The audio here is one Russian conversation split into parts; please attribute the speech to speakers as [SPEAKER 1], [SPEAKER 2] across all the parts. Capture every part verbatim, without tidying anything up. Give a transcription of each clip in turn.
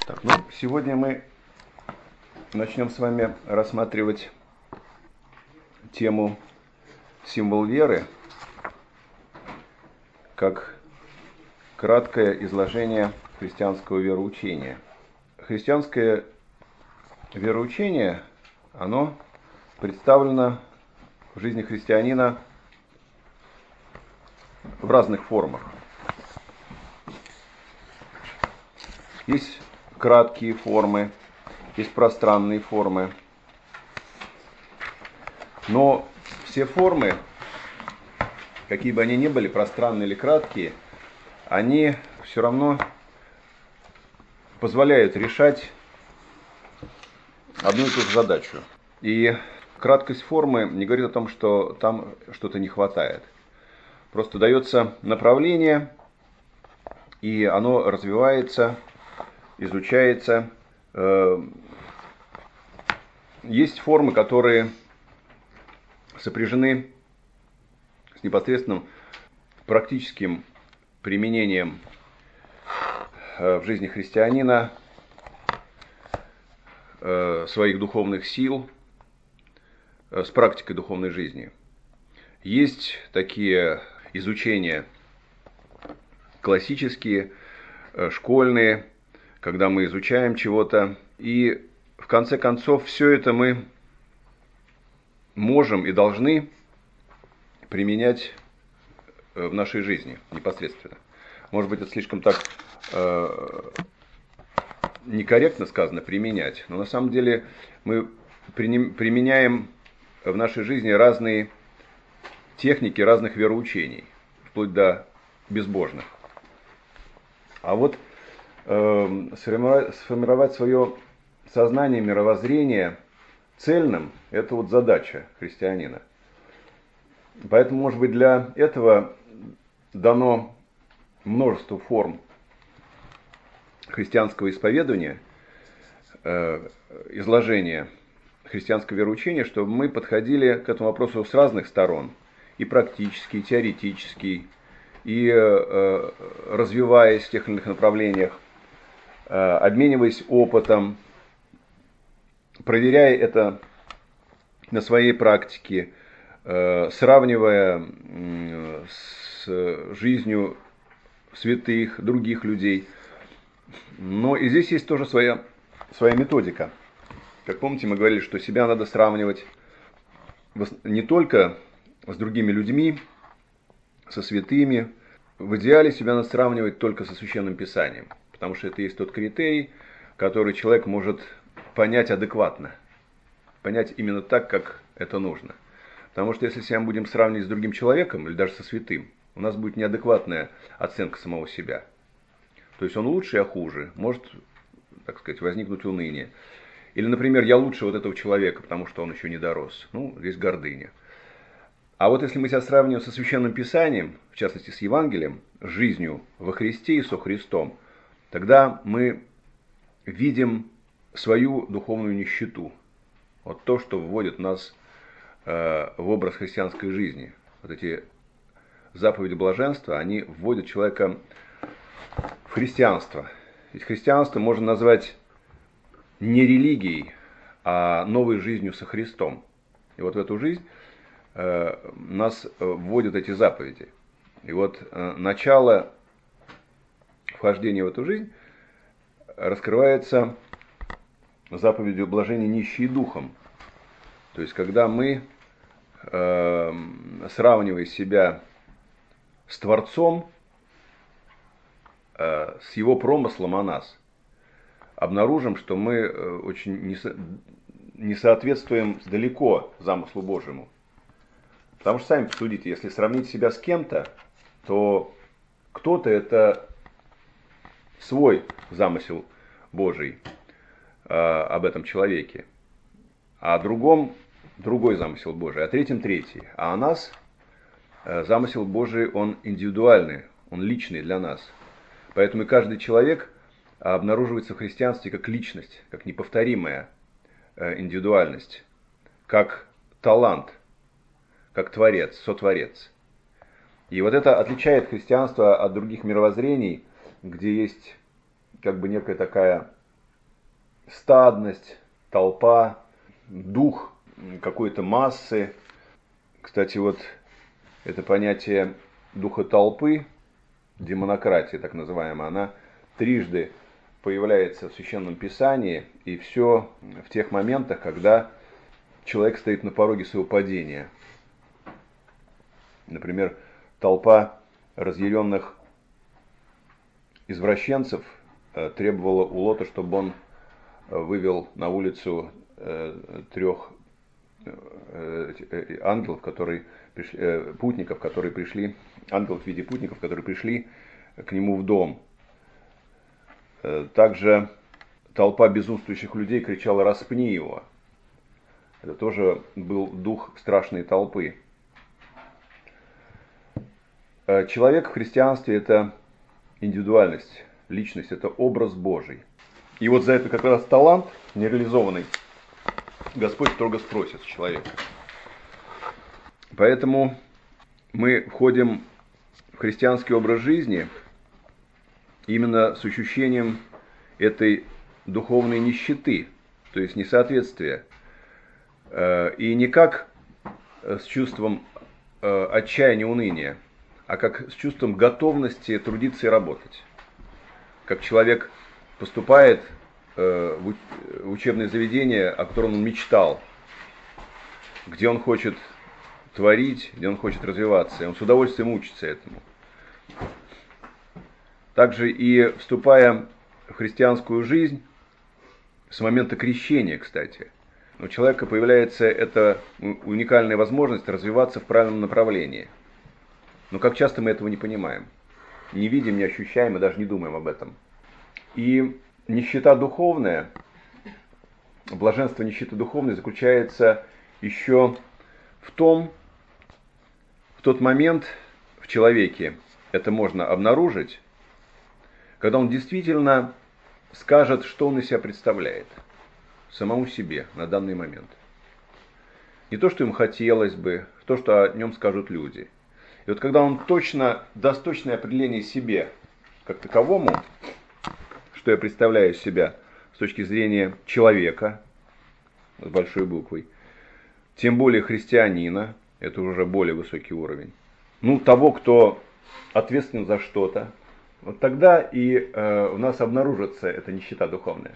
[SPEAKER 1] Так, ну, сегодня мы начнем с вами рассматривать тему символ веры как краткое изложение христианского вероучения. Христианское вероучение, оно представлено в жизни христианина в разных формах. Есть краткие формы, есть пространные формы. Но все формы, какие бы они ни были, пространные или краткие, они все равно позволяют решать одну и ту же задачу. И краткость формы не говорит о том, что там что-то не хватает. Просто дается направление, и оно развивается, изучается. Есть формы, которые сопряжены с непосредственным практическим применением в жизни христианина своих духовных сил, с практикой духовной жизни. Есть такие изучения классические, школьные, когда мы изучаем чего-то, и в конце концов все это мы можем и должны применять в нашей жизни непосредственно. Может быть, это слишком так э, некорректно сказано применять, но на самом деле мы применяем в нашей жизни разные техники разных вероучений, вплоть до безбожных. А вот э, сформировать, сформировать свое сознание, мировоззрение цельным – это вот задача христианина. Поэтому, может быть, для этого дано множество форм христианского исповедания, э, изложения христианского вероучения, чтобы мы подходили к этому вопросу с разных сторон, и практически, и теоретически, и э, развиваясь в тех или иных направлениях, э, обмениваясь опытом, проверяя это на своей практике, э, сравнивая э, с жизнью святых, других людей. Но и здесь есть тоже своя, своя методика. Как помните, мы говорили, что себя надо сравнивать не только с другими людьми, со святыми. В идеале себя надо сравнивать только со Священным Писанием, потому что это есть тот критерий, который человек может понять адекватно, понять именно так, как это нужно. Потому что если себя мы будем сравнивать с другим человеком или даже со святым, у нас будет неадекватная оценка самого себя. То есть он лучше, а хуже. Может, так сказать, возникнуть уныние. Или, например, я лучше вот этого человека, потому что он еще не дорос. Ну, здесь гордыня. А вот если мы себя сравниваем со Священным Писанием, в частности с Евангелием, с жизнью во Христе и со Христом, тогда мы видим свою духовную нищету. Вот то, что вводит нас э, в образ христианской жизни. Вот эти заповеди блаженства, они вводят человека в христианство. Ведь христианство можно назвать не религией, а новой жизнью со Христом. И вот в эту жизнь э, нас вводят эти заповеди. И вот э, начало вхождения в эту жизнь раскрывается заповедью блажения нищие духом. То есть, когда мы, э, сравнивая себя с Творцом, э, с Его промыслом о нас, обнаружим, что мы очень не, со, не соответствуем далеко замыслу Божьему. Потому что, сами посудите, если сравнить себя с кем-то, то кто-то это свой замысел Божий э, об этом человеке, а о другом другой замысел Божий, а третьем третий. А о нас э, замысел Божий, он индивидуальный, он личный для нас. Поэтому и каждый человек обнаруживается в христианстве как личность, как неповторимая э, индивидуальность, как талант, как творец, сотворец. И вот это отличает христианство от других мировоззрений, где есть как бы некая такая стадность, толпа, дух какой-то массы. Кстати, вот это понятие духа толпы, демонократия так называемая, она трижды появляется в Священном Писании, и все в тех моментах, когда человек стоит на пороге своего падения. Например, толпа разъяренных извращенцев требовала у Лота, чтобы он вывел на улицу трех ангелов, которые пришли, путников, которые пришли, ангелов в виде путников, которые пришли к нему в дом. Также толпа безумствующих людей кричала: «Распни его». Это тоже был дух страшной толпы. Человек в христианстве – это индивидуальность, личность, это образ Божий. И вот за это как раз талант нереализованный Господь строго спросит с человека. Поэтому мы входим в христианский образ жизни именно с ощущением этой духовной нищеты, то есть несоответствия, и не как с чувством отчаяния, уныния, а как с чувством готовности трудиться и работать. Как человек поступает в учебное заведение, о котором он мечтал, где он хочет творить, где он хочет развиваться, и он с удовольствием учится этому. Также и вступая в христианскую жизнь, с момента крещения, кстати, у человека появляется эта уникальная возможность развиваться в правильном направлении. Но как часто мы этого не понимаем, не видим, не ощущаем и даже не думаем об этом. И нищета духовная, блаженство нищеты духовной заключается еще в том, в тот момент в человеке это можно обнаружить, когда он действительно скажет, что он из себя представляет самому себе на данный момент. Не то, что им хотелось бы, то, что о нем скажут люди. И вот когда он точно даст точное определение себе как таковому, что я представляю из себя с точки зрения человека, с большой буквой, тем более христианина, это уже более высокий уровень, ну, того, кто ответственен за что-то, вот тогда и э, у нас обнаружится эта нищета духовная.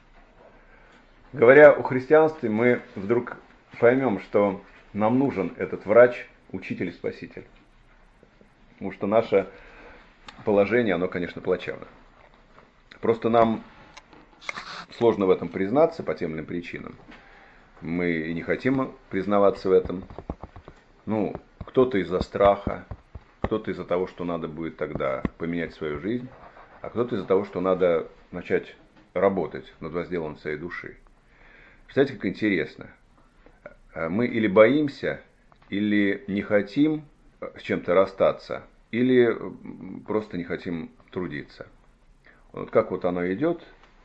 [SPEAKER 1] Говоря о христианстве, мы вдруг поймем, что нам нужен этот врач, учитель и спаситель. Потому что наше положение, оно, конечно, плачевно. Просто нам сложно в этом признаться по тем или иным причинам. Мы и не хотим признаваться в этом. Ну, кто-то из-за страха, кто-то из-за того, что надо будет тогда поменять свою жизнь, а кто-то из-за того, что надо начать работать над возделом своей души. Представляете, как интересно. Мы или боимся, или не хотим с чем-то расстаться, или просто не хотим трудиться. Вот как вот оно идет,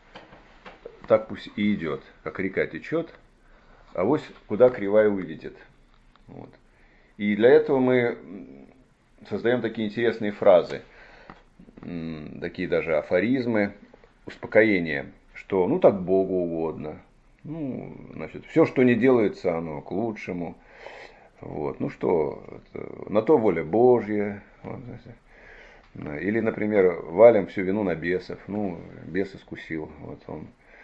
[SPEAKER 1] так пусть и идет, как река течет, а вось куда кривая увидит. Вот. И для этого мы создаем такие интересные фразы, такие даже афоризмы, успокоения, что ну так Богу угодно, ну, значит, все, что не делается, оно к лучшему. Вот. Ну что, это, на то воля Божья. Вот. Или, например, валим всю вину на бесов. Ну, бес искусил. Вот он.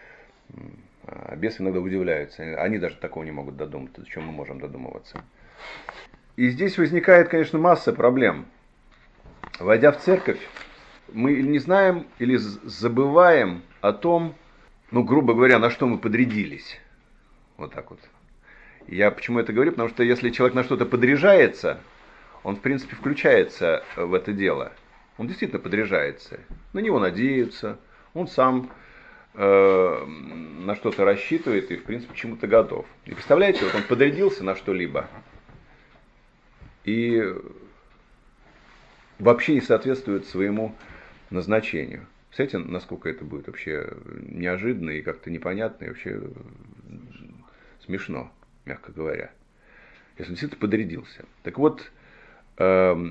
[SPEAKER 1] А бесы иногда удивляются. Они даже такого не могут додуматься, до чего мы можем додумываться. И здесь возникает, конечно, масса проблем. Войдя в церковь, мы или не знаем, или забываем о том, ну, грубо говоря, на что мы подрядились. Вот так вот. Я почему это говорю? Потому что если человек на что-то подряжается, он, в принципе, включается в это дело. Он действительно подряжается. На него надеются, он сам э, на что-то рассчитывает и, в принципе, к чему-то готов. И представляете, вот он подрядился на что-либо и вообще не соответствует своему назначению. Представляете, насколько это будет вообще неожиданно и как-то непонятно, и вообще смешно, мягко говоря. Если он действительно подрядился. Так вот, э,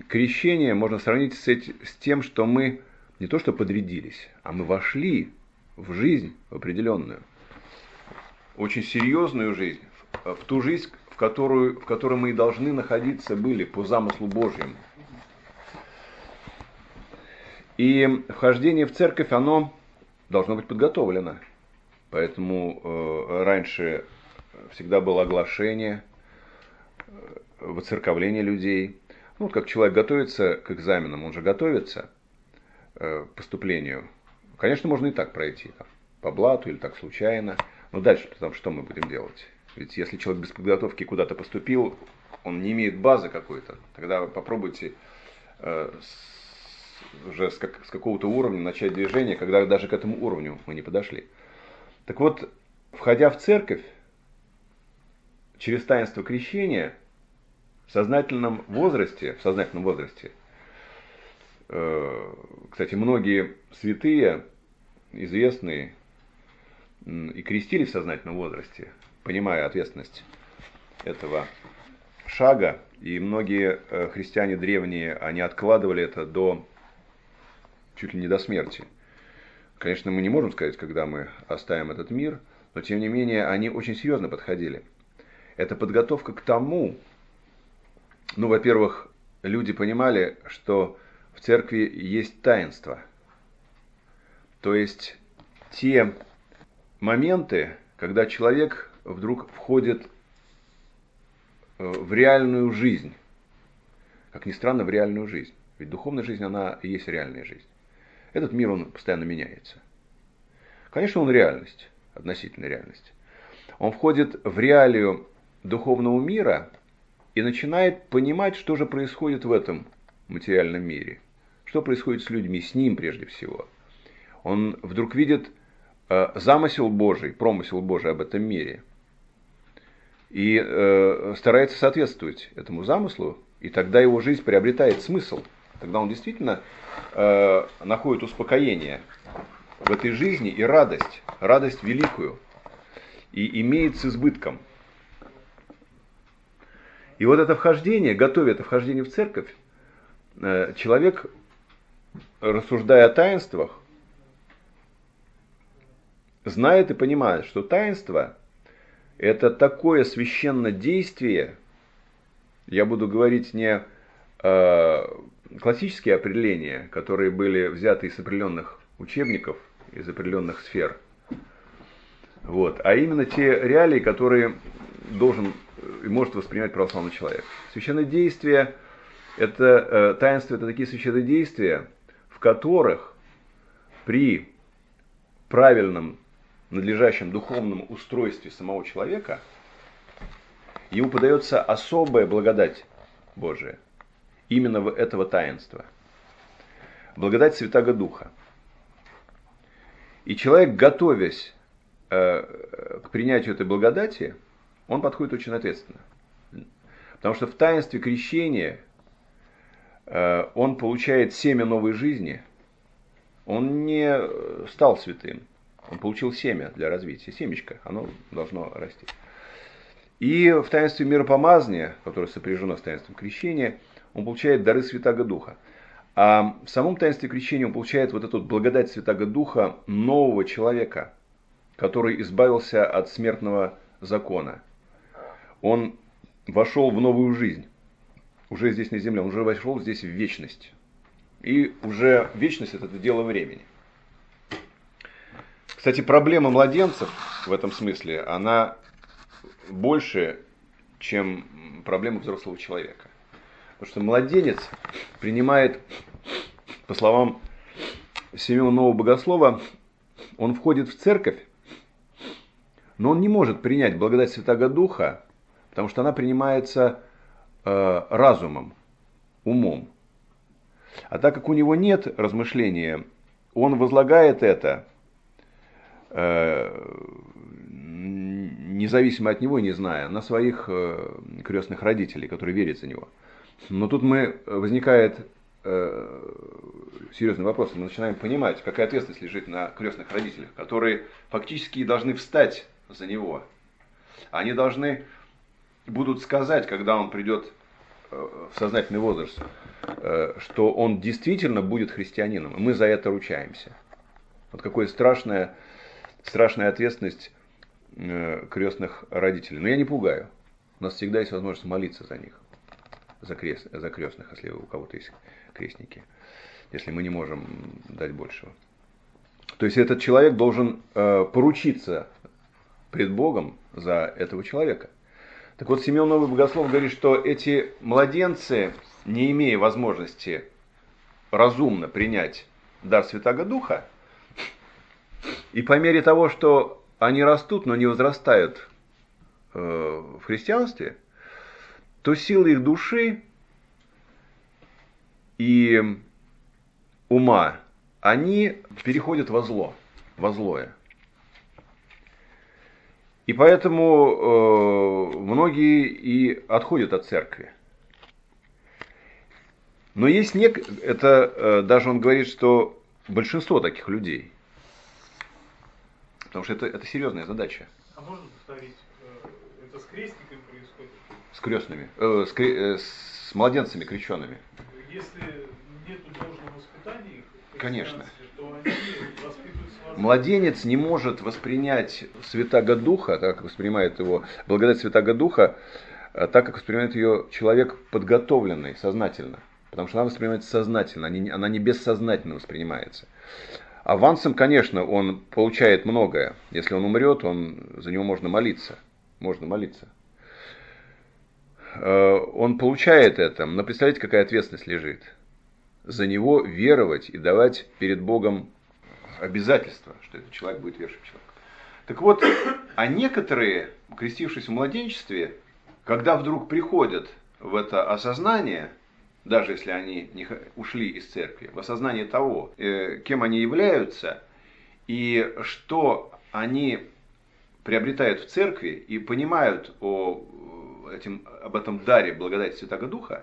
[SPEAKER 1] крещение можно сравнить с, этим, с тем, что мы не то что подрядились, а мы вошли в жизнь определенную, очень серьезную жизнь, в ту жизнь, в, которую, в которой мы и должны находиться были по замыслу Божьему. И вхождение в церковь, оно должно быть подготовлено. Поэтому э, раньше всегда было оглашение, э, воцерковление людей. Ну, вот как человек готовится к экзаменам, он же готовится э, к поступлению. Конечно, можно и так пройти, там, по блату или так случайно. Но дальше там что мы будем делать? Ведь если человек без подготовки куда-то поступил, он не имеет базы какой-то. Тогда попробуйте э, с, уже с, как, с какого-то уровня начать движение, когда даже к этому уровню мы не подошли. Так вот, входя в церковь, через таинство крещения, в сознательном возрасте, в сознательном возрасте, э, кстати, многие святые, известные, и крестились в сознательном возрасте, понимая ответственность этого шага. И многие христиане древние, они откладывали это до, чуть ли не до смерти. Конечно, мы не можем сказать, когда мы оставим этот мир, но тем не менее они очень серьезно подходили. Это подготовка к тому, ну, во-первых, люди понимали, что в церкви есть таинство. То есть те моменты, когда человек вдруг входит в реальную жизнь. Как ни странно, в реальную жизнь. Ведь духовная жизнь, она и есть реальная жизнь. Этот мир, он постоянно меняется. Конечно, он реальность, относительная реальность. Он входит в реалию духовного мира и начинает понимать, что же происходит в этом материальном мире. Что происходит с людьми, с ним прежде всего. Он вдруг видит замысел Божий, промысел Божий об этом мире. И э, старается соответствовать этому замыслу, и тогда его жизнь приобретает смысл. Тогда он действительно э, находит успокоение в этой жизни и радость, радость великую, и имеет с избытком. И вот это вхождение, готовя это вхождение в церковь, э, человек, рассуждая о таинствах, знает и понимает, что таинство – это такое священное действие, я буду говорить не э, классические определения, которые были взяты из определенных учебников, из определенных сфер, вот, а именно те реалии, которые должен и может воспринимать православный человек. Священное действие – это э, таинство, это такие священные действия, в которых при правильном надлежащем духовном устройстве самого человека ему подается особая благодать Божия, именно в этого таинства. Благодать Святаго Духа. И человек, готовясь э, к принятию этой благодати, он подходит очень ответственно. Потому что в таинстве крещения э, он получает семя новой жизни, он не стал святым. Он получил семя для развития, семечко, оно должно расти. И в таинстве миропомазания, которое сопряжено с таинством крещения, он получает дары Святаго Духа. А в самом таинстве крещения он получает вот эту благодать Святаго Духа нового человека, который избавился от смертного закона. Он вошел в новую жизнь, уже здесь на земле, он уже вошел здесь в вечность. И уже вечность – это дело времени. Кстати, проблема младенцев в этом смысле, она больше, чем проблема взрослого человека. Потому что младенец принимает, по словам Симеона Нового Богослова, он входит в церковь, но он не может принять благодать Святаго Духа, потому что она принимается э, разумом, умом. А так как у него нет размышления, он возлагает это независимо от него, не зная, на своих крестных родителей, которые верят за него. Но тут мы, возникает серьезный вопрос, мы начинаем понимать, какая ответственность лежит на крестных родителях, которые фактически должны встать за него. Они должны будут сказать, когда он придет в сознательный возраст, что он действительно будет христианином, и мы за это ручаемся. Вот какая страшная, страшная ответственность э, крестных родителей. Но я не пугаю. У нас всегда есть возможность молиться за них, за, крест, за крестных, если у кого-то есть крестники, если мы не можем дать большего. То есть этот человек должен э, поручиться пред Богом за этого человека. Так вот, Симеон Новый Богослов говорит, что эти младенцы, не имея возможности разумно принять дар Святаго Духа, и по мере того, что они растут, но не возрастают э, в христианстве, то силы их души и ума, они переходят во зло, во злое. И поэтому э, многие и отходят от церкви. Но есть нек... это э, даже он говорит, что большинство таких людей. Потому что это, это серьезная задача.
[SPEAKER 2] А можно повторить, это с крестниками происходит?
[SPEAKER 1] С крестными, э, с, кре... э, с младенцами крещенными.
[SPEAKER 2] Если нет должного воспитания,
[SPEAKER 1] конечно,
[SPEAKER 2] то они воспитываются во зле.
[SPEAKER 1] Младенец не может воспринять Святаго Духа, так как воспринимает его благодать Святаго Духа, так как воспринимает ее человек подготовленный, сознательно. Потому что она воспринимается сознательно, она не бессознательно воспринимается. Авансом, конечно, он получает многое. Если он умрет, он, за него можно молиться. Можно молиться. Он получает это, но представляете, какая ответственность лежит. За него веровать и давать перед Богом обязательство, что этот человек будет верующим человеком. Так вот, а некоторые, крестившись в младенчестве, когда вдруг приходят в это осознание, даже если они не ушли из церкви, в осознание того, кем они являются, и что они приобретают в церкви, и понимают о, этим, об этом даре благодати Святаго Духа,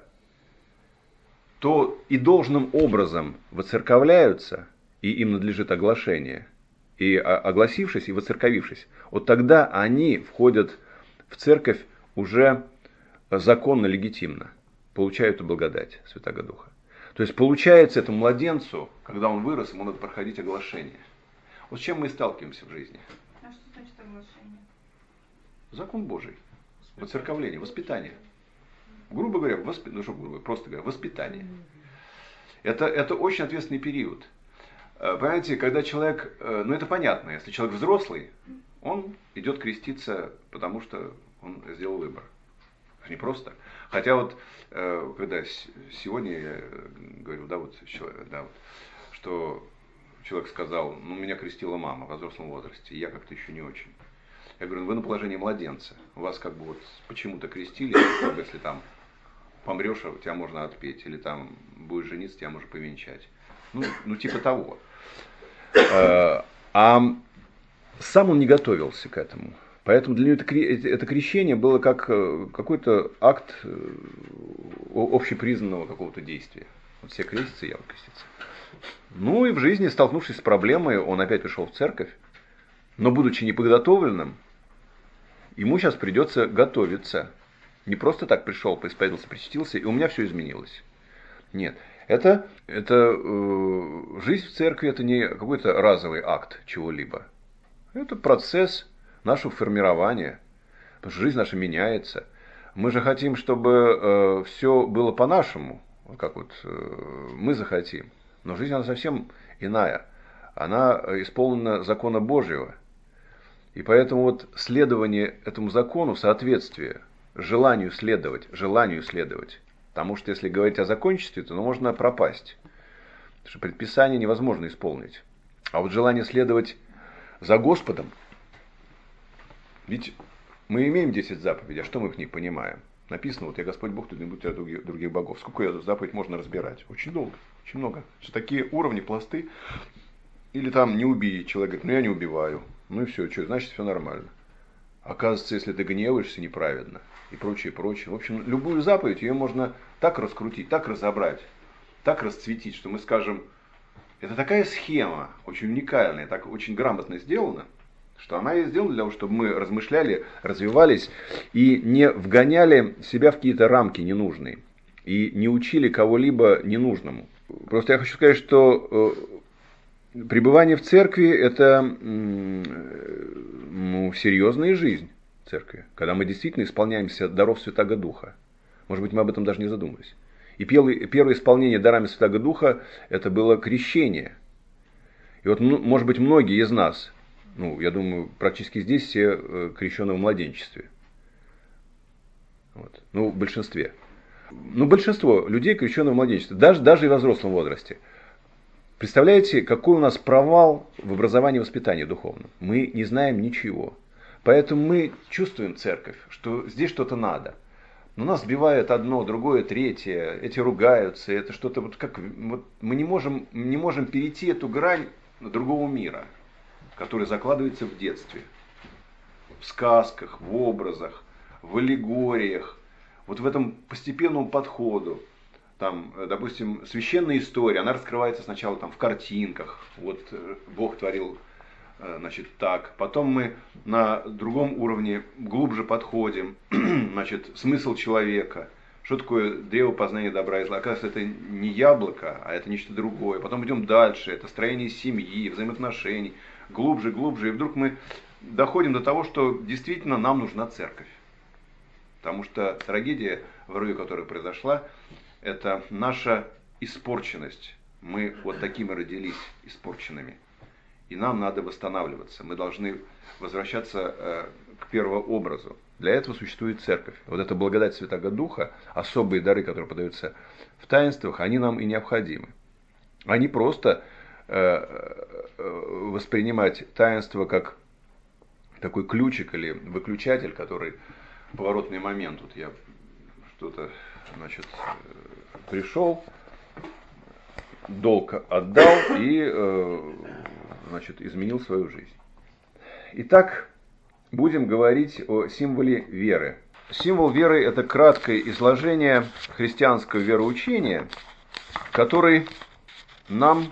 [SPEAKER 1] то и должным образом воцерковляются, и им надлежит оглашение. И огласившись, и воцерковившись, вот тогда они входят в церковь уже законно, легитимно, получают эту благодать Святаго Духа. То есть получается этому младенцу, когда он вырос, ему надо проходить оглашение. Вот с чем мы и сталкиваемся в жизни.
[SPEAKER 3] А что значит оглашение?
[SPEAKER 1] Закон Божий. Воцерковление, воспитание. Грубо говоря, восп... ну что грубо, просто говоря, воспитание. Это, это очень ответственный период. Понимаете, когда человек, ну это понятно, если человек взрослый, он идет креститься, потому что он сделал выбор. Не просто. Хотя вот, когда сегодня я говорил, да, вот, да, вот, что человек сказал, ну меня крестила мама в взрослом возрасте, и я как-то еще не очень. Я говорю, ну вы на положении младенца, вас как бы вот почему-то крестили, если там помрешь, тебя можно отпеть, или там будешь жениться, тебя можно повенчать. Ну, ну типа того. А сам он не готовился к этому. Поэтому для него это, это крещение было как какой-то акт общепризнанного какого-то действия. Вот все крестятся, я вот креститься. Ну и в жизни, столкнувшись с проблемой, он опять пришел в церковь, но будучи неподготовленным, ему сейчас придется готовиться. Не просто так пришел, поисповедовался, причастился, и у меня все изменилось. Нет. Это, это э, жизнь в церкви, это не какой-то разовый акт чего-либо. Это процесс нашего формирования. Потому что жизнь наша меняется. Мы же хотим, чтобы э, все было по-нашему, как вот э, мы захотим. Но жизнь она совсем иная. Она исполнена закона Божьего. И поэтому вот следование этому закону, соответствие, желанию следовать, желанию следовать. Потому что если говорить о закончестве, то ну, можно пропасть. Потому что предписание невозможно исполнить. А вот желание следовать за Господом, ведь мы имеем десять заповедей, а что мы в них понимаем? Написано, вот я Господь Бог, тут не будет других, других богов. Сколько эту заповедь можно разбирать? Очень долго, очень много. Что такие уровни, пласты. Или там не убей, человек говорит, ну я не убиваю. Ну и все, что, значит все нормально. Оказывается, если ты гневаешься неправедно и прочее, прочее. В общем, любую заповедь ее можно так раскрутить, так разобрать, так расцветить, что мы скажем, это такая схема, очень уникальная, так очень грамотно сделана, что она и сделана для того, чтобы мы размышляли, развивались и не вгоняли себя в какие-то рамки ненужные и не учили кого-либо ненужному. Просто я хочу сказать, что пребывание в церкви – это ну, серьезная жизнь церкви, когда мы действительно исполняемся даров Святаго Духа. Может быть, мы об этом даже не задумывались. И первое, первое исполнение дарами Святаго Духа – это было крещение. И вот, может быть, многие из нас, ну, я думаю, практически здесь все крещены в младенчестве. Вот. Ну, в большинстве. Ну, большинство людей крещены в младенчестве, даже, даже и во взрослом возрасте. Представляете, какой у нас провал в образовании и воспитании духовном? Мы не знаем ничего. Поэтому мы чувствуем церковь, что здесь что-то надо. Но нас сбивает одно, другое, третье, эти ругаются, это что-то вот как... Вот мы не можем, не можем перейти эту грань другого мира, который закладывается в детстве. В сказках, в образах, в аллегориях, вот в этом постепенном подходу. Там, допустим, священная история, она раскрывается сначала там, в картинках. Вот Бог творил, значит, так. Потом мы на другом уровне глубже подходим. Значит, смысл человека. Что такое древо познания добра и зла? Оказывается, это не яблоко, а это нечто другое. Потом идем дальше. Это строение семьи, взаимоотношений. Глубже, глубже. И вдруг мы доходим до того, что действительно нам нужна церковь. Потому что трагедия, в раю, которая произошла, это наша испорченность. Мы вот такими родились, испорченными. И нам надо восстанавливаться. Мы должны возвращаться э, к первообразу. Для этого существует церковь. Вот эта благодать Святаго Духа, особые дары, которые подаются в таинствах, они нам и необходимы. Они просто э, э, воспринимать таинство как такой ключик или выключатель, который поворотный момент. Вот я что-то, значит, пришел, долг отдал и, значит, изменил свою жизнь. Итак, будем говорить о символе веры. Символ веры – это краткое изложение христианского вероучения, который нам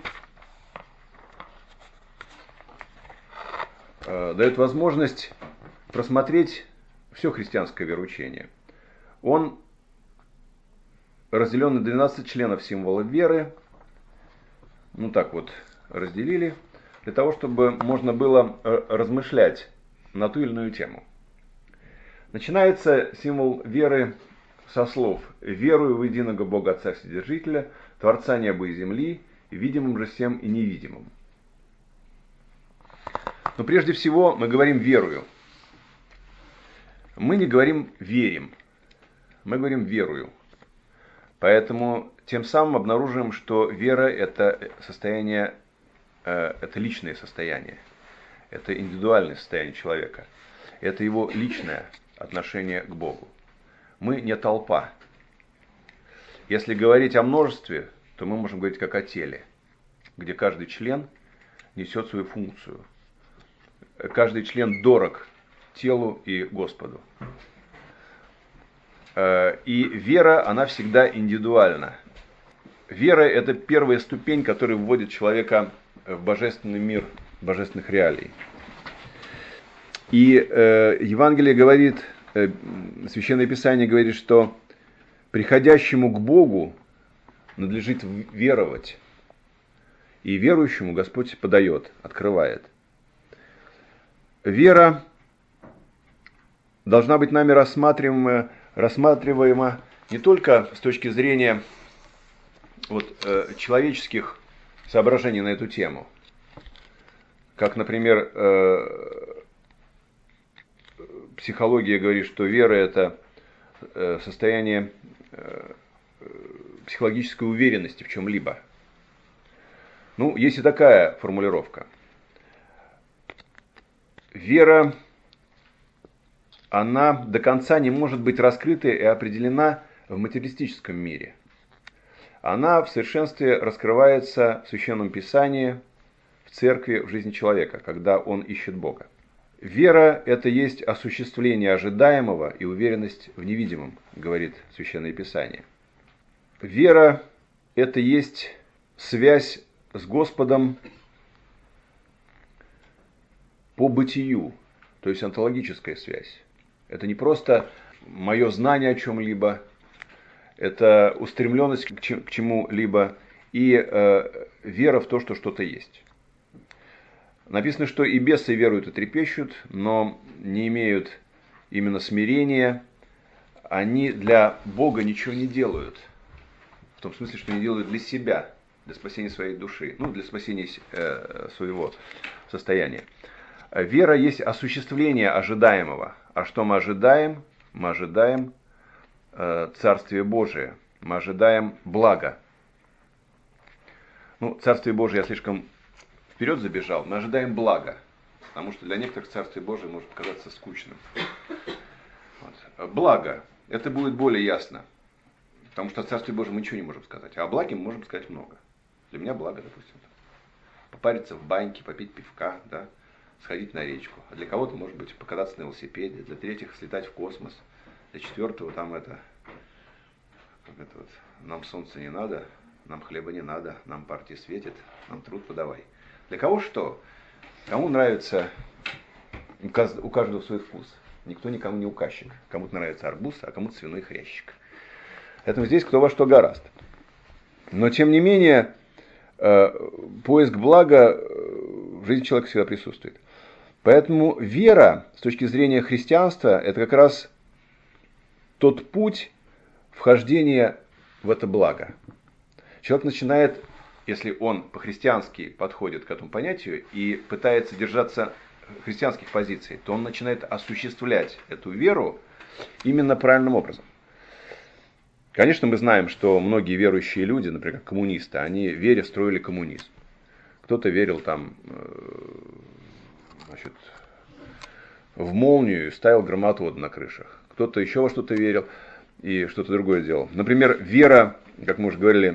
[SPEAKER 1] дает возможность просмотреть все христианское вероучение. Он разделен на двенадцать членов символа веры. Ну так вот разделили, для того, чтобы можно было размышлять на ту или иную тему. Начинается символ веры со слов «Верую в единого Бога Отца Вседержителя, Творца неба и земли, видимым же всем и невидимым». Но прежде всего мы говорим «верую». Мы не говорим «верим», мы говорим «верую». Поэтому тем самым обнаруживаем, что вера – это состояние, это личное состояние, это индивидуальное состояние человека, это его личное отношение к Богу. Мы не толпа. Если говорить о множестве, то мы можем говорить как о теле, где каждый член несет свою функцию. Каждый член дорог телу и Господу. И вера, она всегда индивидуальна. Вера – это первая ступень, которая вводит человека в божественный мир божественных реалий. И э, Евангелие говорит, э, Священное Писание говорит, что приходящему к Богу надлежит веровать. И верующему Господь подает, открывает. Вера должна быть нами рассматриваема, рассматриваема не только с точки зрения вот, э, человеческих соображений на эту тему. Как, например, э, психология говорит, что вера – это э, состояние э, психологической уверенности в чем-либо. Ну, есть и такая формулировка. Вера, она до конца не может быть раскрыта и определена в материалистическом мире. Она в совершенстве раскрывается в Священном Писании, в церкви, в жизни человека, когда он ищет Бога. Вера – это есть осуществление ожидаемого и уверенность в невидимом, говорит Священное Писание. Вера – это есть связь с Господом по бытию, то есть онтологическая связь. Это не просто мое знание о чем-либо, это устремленность к чему-либо и э, вера в то, что что-то есть. Написано, что и бесы веруют и трепещут, но не имеют именно смирения. Они для Бога ничего не делают. В том смысле, что не делают для себя, для спасения своей души, ну, для спасения э, своего состояния. Вера есть осуществление ожидаемого. А что мы ожидаем? Мы ожидаем э, Царствие Божие. Мы ожидаем блага. Ну, Царствие Божие я слишком вперед забежал. Мы ожидаем блага. Потому что для некоторых Царствие Божие может показаться скучным. Вот. Благо. Это будет более ясно. Потому что о Царстве Божьем мы ничего не можем сказать. А о благе мы можем сказать много. Для меня благо, допустим, попариться в баньке, попить пивка, да, сходить на речку. А для кого-то, может быть, покататься на велосипеде. Для третьих слетать в космос. Для четвертого там это, как это вот, нам солнца не надо, нам хлеба не надо, нам партия светит, нам труд подавай. Для кого что? Кому нравится, у каждого свой вкус. Никто никому не указчик. Кому-то нравится арбуз, а кому-то свиной хрящик. Поэтому здесь кто во что гораст. Но тем не менее, поиск блага в жизни человека всегда присутствует. Поэтому вера, с точки зрения христианства, это как раз тот путь вхождения в это благо. Человек начинает, если он по-христиански подходит к этому понятию и пытается держаться христианских позиций, то он начинает осуществлять эту веру именно правильным образом. Конечно, мы знаем, что многие верующие люди, например, коммунисты, они вере строили коммунизм. Кто-то верил там, значит, в молнию и ставил громоотводы на крышах. Кто-то еще во что-то верил и что-то другое делал. Например, вера, как мы уже говорили,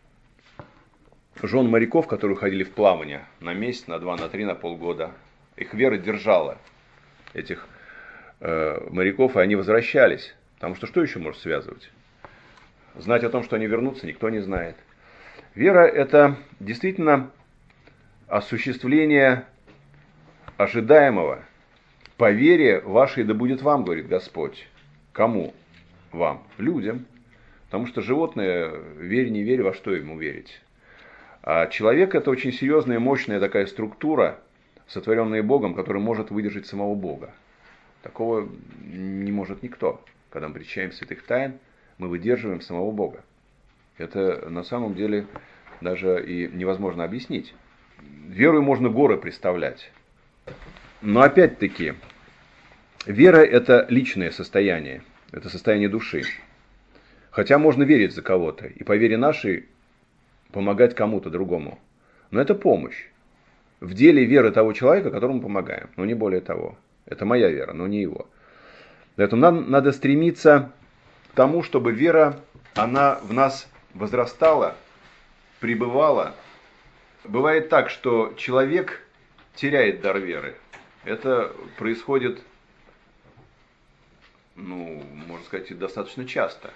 [SPEAKER 1] жен моряков, которые уходили в плавание на месяц, на два, на три, на полгода. Их вера держала этих э, моряков, и они возвращались. Потому что что еще может связывать? Знать о том, что они вернутся, никто не знает. Вера – это действительно осуществление ожидаемого. По вере вашей да будет вам, говорит Господь. Кому? Вам. Людям. Потому что животное, верь, не верь, во что ему верить. А человек – это очень серьезная и мощная такая структура, сотворенная Богом, которая может выдержать самого Бога. Такого не может никто. Когда мы причащаем святых тайн, мы выдерживаем самого Бога. Это на самом деле даже и невозможно объяснить. Верой можно горы представлять. Но опять-таки, вера – это личное состояние, это состояние души. Хотя можно верить за кого-то, и по вере нашей помогать кому-то другому. Но это помощь. В деле веры того человека, которому помогаем, но не более того. Это моя вера, но не его. Поэтому нам надо стремиться к тому, чтобы вера, она в нас возрастала, пребывала. Бывает так, что человек теряет дар веры. Это происходит, ну, можно сказать, достаточно часто.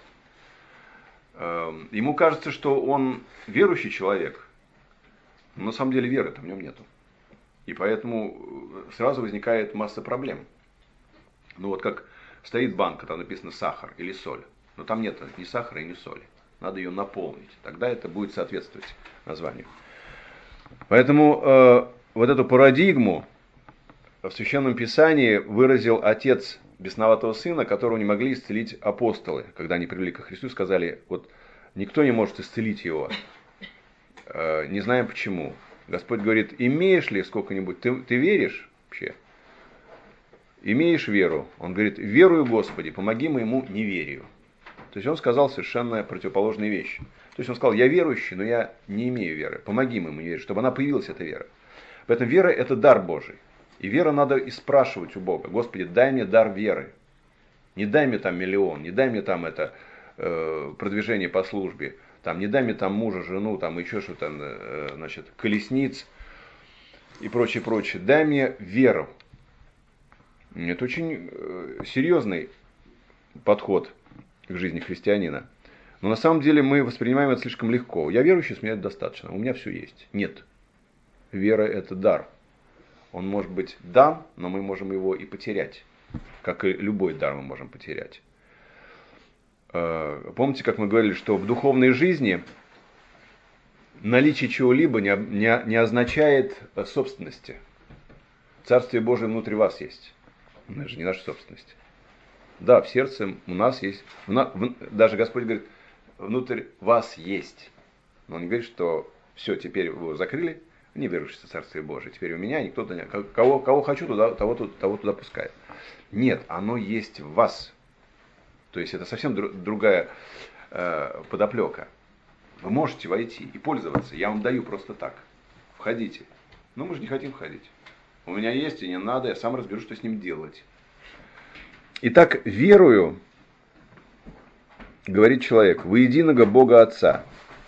[SPEAKER 1] Ему кажется, что он верующий человек, но на самом деле веры-то в нем нету. И поэтому сразу возникает масса проблем. Ну вот как стоит банка, там написано сахар или соль. Но там нет ни сахара и ни соли. Надо ее наполнить. Тогда это будет соответствовать названию. Поэтому э, вот эту парадигму в Священном Писании выразил отец бесноватого сына, которого не могли исцелить апостолы. Когда они привели ко Христу, сказали, вот никто не может исцелить его. Э, не знаем почему. Господь говорит, имеешь ли сколько-нибудь, ты, ты веришь вообще? Имеешь веру? Он говорит, верую Господи, помоги моему неверию. То есть он сказал совершенно противоположные вещи. То есть он сказал, я верующий, но я не имею веры. Помоги моему неверию, чтобы она появилась, эта вера. Поэтому вера – это дар Божий. И веру надо и спрашивать у Бога. Господи, дай мне дар веры. Не дай мне там миллион, не дай мне там это э, продвижение по службе. Там, не дай мне там мужа, жену, там еще что-то, э, значит, колесниц и прочее, прочее. Дай мне веру. Это очень э, серьезный подход к жизни христианина. Но на самом деле мы воспринимаем это слишком легко. Я верующий, с меня это достаточно, у меня все есть. Нет. Вера – это дар. Он может быть дан, но мы можем его и потерять. Как и любой дар мы можем потерять. Помните, как мы говорили, что в духовной жизни наличие чего-либо не, не, не означает собственности. Царствие Божие внутри вас есть. Это же не наша собственность. Да, в сердце у нас есть. Даже Господь говорит, внутрь вас есть. Но Он не говорит, что все, теперь вы его закрыли, не вырвешься Царствие Божие. Теперь у меня никто, кого, кого хочу, туда, того, того туда пускаю. Нет, оно есть в вас. То есть это совсем другая э, подоплека. Вы можете войти и пользоваться. Я вам даю просто так. Входите. Но мы же не хотим входить. У меня есть и не надо, я сам разберусь, что с ним делать. Итак, верую, говорит человек, во единого Бога Отца.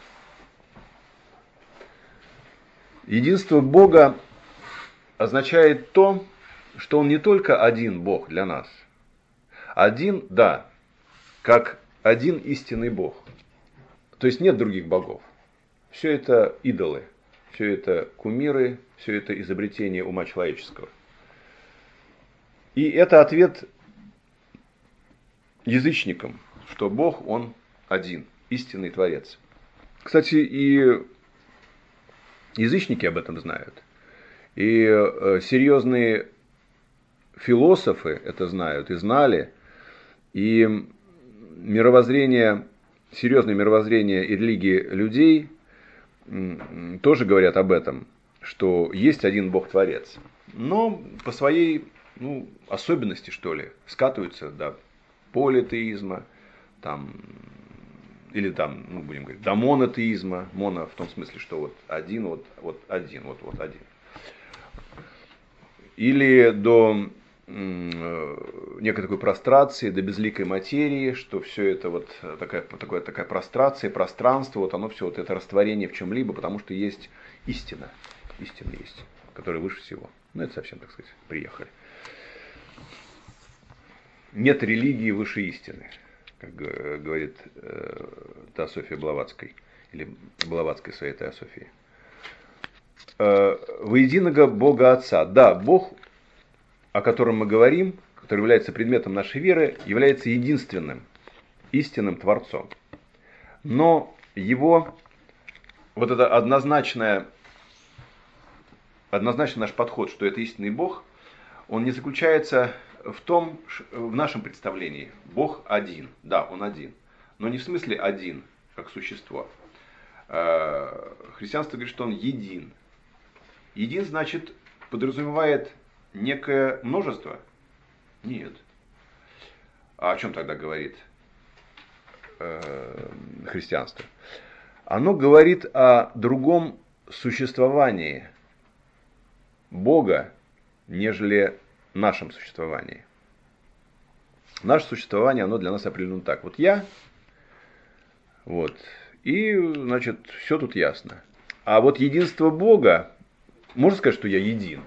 [SPEAKER 1] Единство Бога означает то, что Он не только один Бог для нас. Один, да, как один истинный Бог. То есть нет других богов. Все это идолы, все это кумиры, все это изобретение ума человеческого. И это ответ язычникам, что Бог, Он один, истинный Творец. Кстати, и язычники об этом знают. И серьезные философы это знают и знали. И мировоззрение, серьезное мировоззрение и религии людей тоже говорят об этом, что есть один Бог-творец. Но по своей ну, особенности, что ли, скатываются до политеизма, там, или там, ну, будем говорить, до монотеизма. Моно в том смысле, что вот один, вот, вот один, вот, вот один. Или до некой такой прострации, до безликой материи, что все это вот такая, такая, такая прострация, пространство, вот оно все вот это растворение в чем-либо, потому что есть истина, истина есть, которая выше всего. Ну это совсем, так сказать, приехали. Нет религии выше истины, как говорит э, Теософия Блаватской, или Блаватской своей Теософии. Э, во единого Бога Отца. Да, Бог, о котором мы говорим, который является предметом нашей веры, является единственным, истинным Творцом. Но его, вот это однозначное, однозначный наш подход, что это истинный Бог, он не заключается в том, в нашем представлении, Бог один, да, Он один, но не в смысле один, как существо. Христианство говорит, что Он един. Един, значит, подразумевает некое множество? Нет. А о чем тогда говорит э, христианство? Оно говорит о другом существовании Бога, нежели нашем существовании. Наше существование, оно для нас определено так. Вот я, вот, и, значит, все тут ясно. А вот единство Бога, можно сказать, что я един?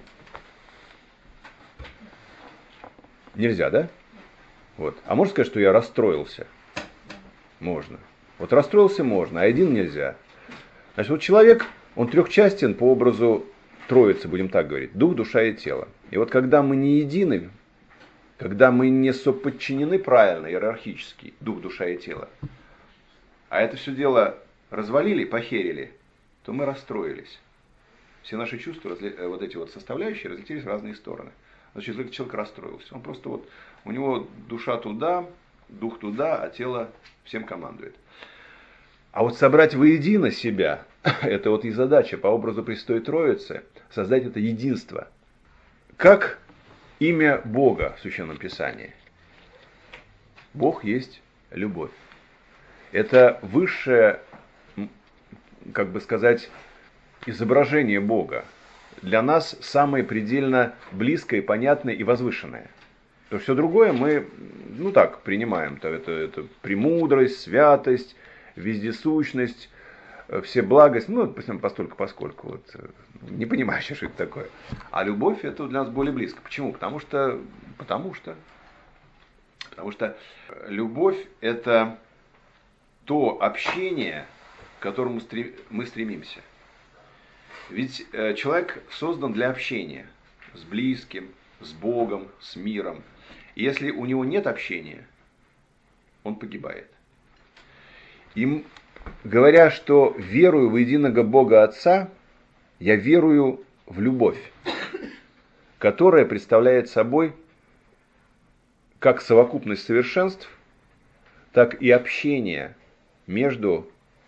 [SPEAKER 1] Нельзя, да? Вот. А можно сказать, что я расстроился? Можно. Вот расстроился можно, а один нельзя. Значит, вот человек, он трехчастен по образу Троицы, будем так говорить, дух, душа и тело. И вот когда мы не едины, когда мы не соподчинены правильно, иерархически, дух, душа и тело, а это все дело развалили, похерили, то мы расстроились. Все наши чувства, вот эти вот составляющие, разлетелись в разные стороны. Значит, человек расстроился. Он просто вот, у него душа туда, дух туда, а тело всем командует. А вот собрать воедино себя, это вот и задача по образу Пресвятой Троицы, создать это единство. Как имя Бога в Священном Писании? Бог есть любовь. Это высшее, как бы сказать, изображение Бога. Для нас самое предельно близкое, понятное и возвышенное. То все другое мы, ну так, принимаем. Это, это премудрость, святость, вездесущность, все благость, ну, постольку поскольку, вот, не понимаешь, что это такое. А любовь это для нас более близко. Почему? Потому что, потому что, потому что любовь это то общение, к которому мы стремимся. Ведь человек создан для общения с близким, с Богом, с миром. И если у него нет общения, он погибает. И говоря, что верую в единого Бога Отца, я верую в любовь. которая представляет собой как совокупность совершенств, так и общение между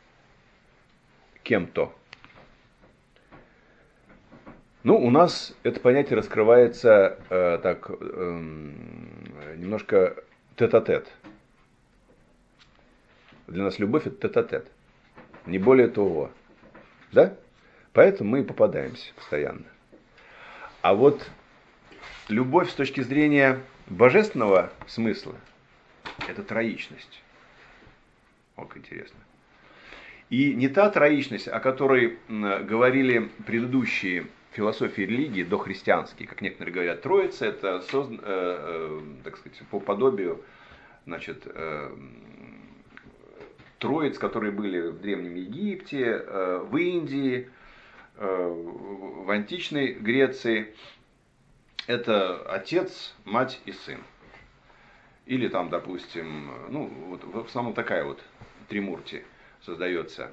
[SPEAKER 1] кем-то. Ну, у нас это понятие раскрывается э, так э, немножко тет-а-тет. Для нас любовь – это тет-а-тет, не более того. Да? Поэтому мы и попадаемся постоянно. А вот любовь с точки зрения божественного смысла – это троичность. Ох, интересно. И не та троичность, о которой говорили предыдущие философии религии, дохристианские, как некоторые говорят, Троица – это, создан, э, э, так сказать, по подобию, значит, э, троиц, которые были в Древнем Египте, э, в Индии, э, в античной Греции. Это отец, мать и сын. Или там, допустим, ну, вот в основном такая вот тримурти создается.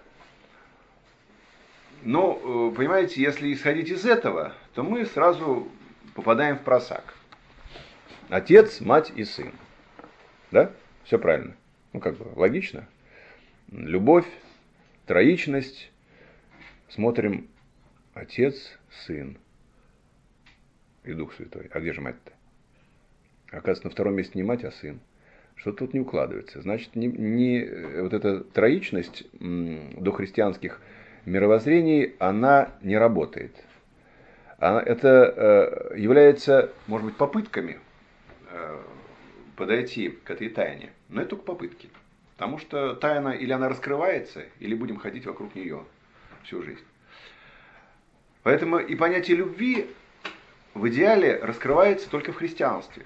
[SPEAKER 1] Но, понимаете, если исходить из этого, то мы сразу попадаем в просак. Отец, мать и сын. Да? Все правильно. Ну, как бы логично. Любовь, троичность. Смотрим, отец, сын и Дух Святой. А где же мать-то? Оказывается, на втором месте не мать, а сын. Что-то тут не укладывается. Значит, не, не, вот эта троичность дохристианских мировоззрений, она не работает. Она, это э, является, может быть, попытками э, подойти к этой тайне. Но это только попытки. Потому что тайна или она раскрывается, или будем ходить вокруг нее всю жизнь. Поэтому и понятие любви в идеале раскрывается только в христианстве.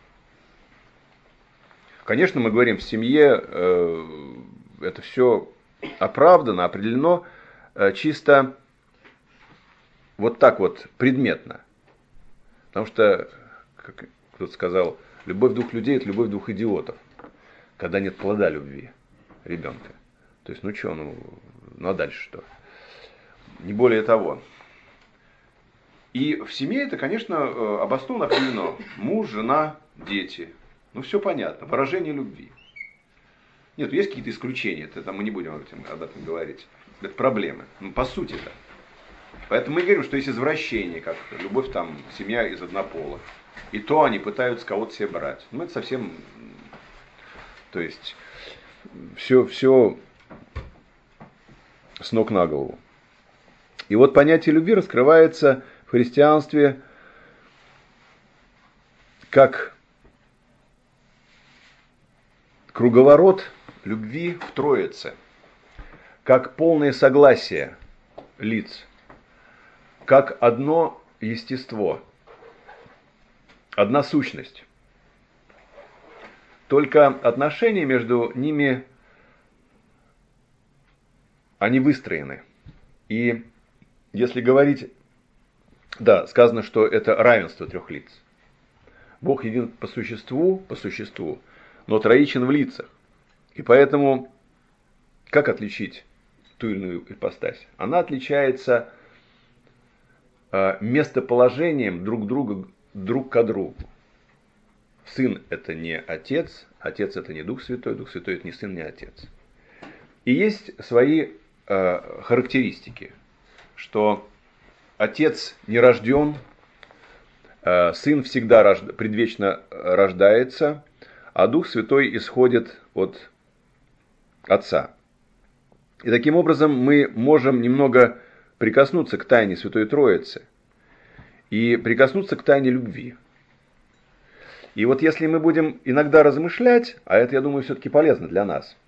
[SPEAKER 1] Конечно, мы говорим, в семье э, это все оправдано, определено э, чисто вот так вот, предметно. Потому что, как кто-то сказал, любовь двух людей – это любовь двух идиотов, когда нет плода любви ребенка. То есть, ну что, ну, ну а дальше что? Не более того. И в семье это, конечно, обоснованно определено. Муж, жена, дети. Ну, все понятно. Выражение любви. Нет, есть какие-то исключения. Это, там, мы не будем об этом, об этом говорить. Это проблемы. Ну, по сути-то. Поэтому мы говорим, что есть извращение, как любовь, там, семья из однополых. И то они пытаются кого-то себе брать. Ну, это совсем... То есть, все, все с ног на голову. И вот понятие любви раскрывается в христианстве как круговорот любви в Троице, как полное согласие лиц, как одно естество, одна сущность. Только отношения между ними, они выстроены. И если говорить, да, сказано, что это равенство трех лиц. Бог един по существу, по существу, но троичен в лицах. И поэтому, как отличить ту или иную ипостась? Она отличается э, местоположением друг друга, друг к другу. Сын – это не отец, отец – это не Дух Святой, Дух Святой – это не сын, не отец. И есть свои э, характеристики, что отец не рожден, э, сын всегда рожда, предвечно рождается, а Дух Святой исходит от Отца. И таким образом мы можем немного прикоснуться к тайне Святой Троицы и прикоснуться к тайне любви. И вот если мы будем иногда размышлять, а это, я думаю, все-таки полезно для нас,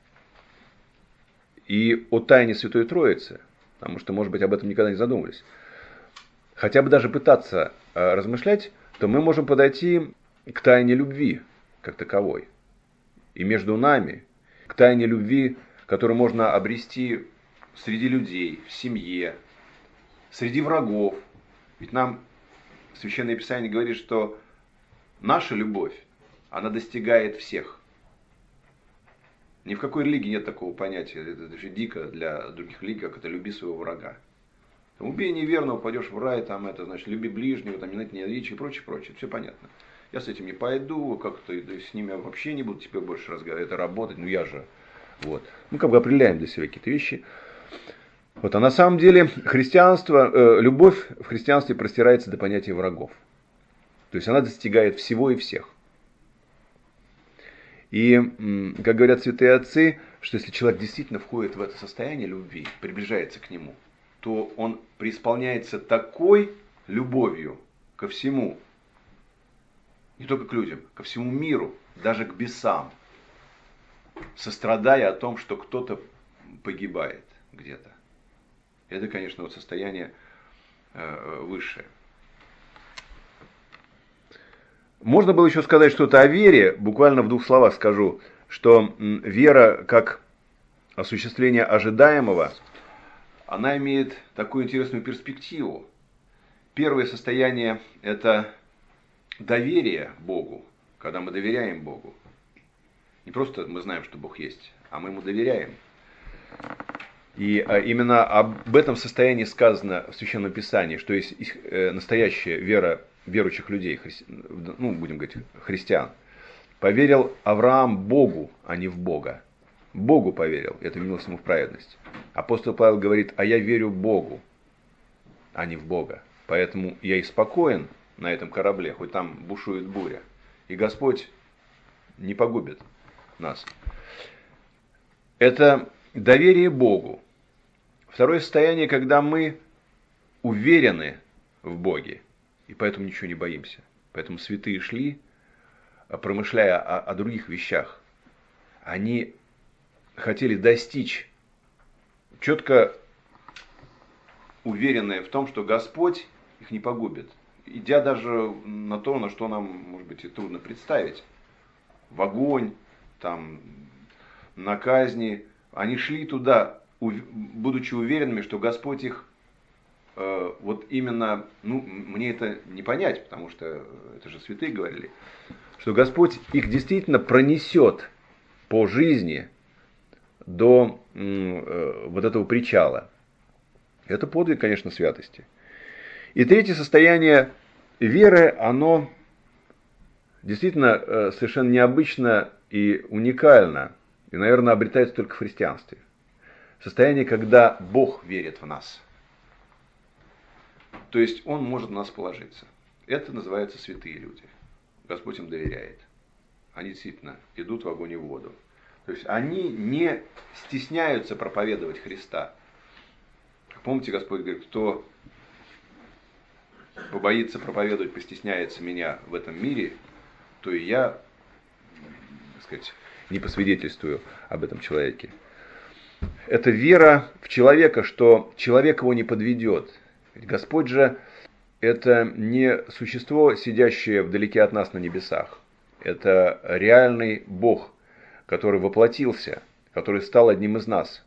[SPEAKER 1] и о тайне Святой Троицы, потому что, может быть, об этом никогда не задумывались, хотя бы даже пытаться э, размышлять, то мы можем подойти к тайне любви как таковой. И между нами, к тайне любви, которую можно обрести среди людей, в семье, среди врагов. Ведь нам Священное Писание говорит, что наша любовь, она достигает всех. Ни в какой религии нет такого понятия. Это даже дико для других религий, как это «люби своего врага». Убей неверно, упадешь в рай, там это, значит, люби ближнего, там, не ненавидь и прочее, прочее. Все понятно. Я с этим не пойду, как-то с ними вообще не буду теперь больше разговаривать, это работать, ну я же. Вот. Мы как бы определяем для себя какие-то вещи. Вот. А на самом деле христианство, э, любовь в христианстве простирается до понятия врагов. То есть она достигает всего и всех. И, как говорят святые отцы, что если человек действительно входит в это состояние любви, приближается к нему, то он преисполняется такой любовью ко всему, не только к людям, ко всему миру, даже к бесам, сострадая о том, что кто-то погибает где-то. Это, конечно, вот состояние э, высшее. Можно было еще сказать что-то о вере, буквально в двух словах скажу, что вера как осуществление ожидаемого, она имеет такую интересную перспективу. Первое состояние – это доверие Богу, когда мы доверяем Богу. Не просто мы знаем, что Бог есть, а мы Ему доверяем. И именно об этом состоянии сказано в Священном Писании, что есть настоящая вера верующих людей, хри... ну, будем говорить, христиан. Поверил Авраам Богу, а не в Бога. Богу поверил, это вменилось ему в праведность. Апостол Павел говорит, а я верю Богу, а не в Бога. Поэтому я и спокоен на этом корабле, хоть там бушует буря. И Господь не погубит нас. Это доверие Богу. Второе состояние, когда мы уверены в Боге. И поэтому ничего не боимся. Поэтому святые шли, промышляя о, о других вещах. Они хотели достичь, четко уверенные в том, что Господь их не погубит. Идя даже на то, на что нам, может быть, и трудно представить. В огонь, там, на казни. Они шли туда, будучи уверенными, что Господь их вот именно, ну, мне это не понять, потому что это же святые говорили, что Господь их действительно пронесет по жизни до э, вот этого причала. Это подвиг, конечно, святости. И третье состояние веры, оно действительно э, совершенно необычно и уникально, и, наверное, обретается только в христианстве. Состояние, когда Бог верит в нас. То есть Он может на нас положиться. Это называется святые люди. Господь им доверяет. Они действительно идут в огонь и в воду. То есть они не стесняются проповедовать Христа. Помните, Господь говорит, кто побоится проповедовать, постесняется меня в этом мире, то и я, так сказать, не посвидетельствую об этом человеке. Это вера в человека, что человек его не подведет. Ведь Господь же это не существо, сидящее вдалеке от нас на небесах. Это реальный Бог, который воплотился, который стал одним из нас.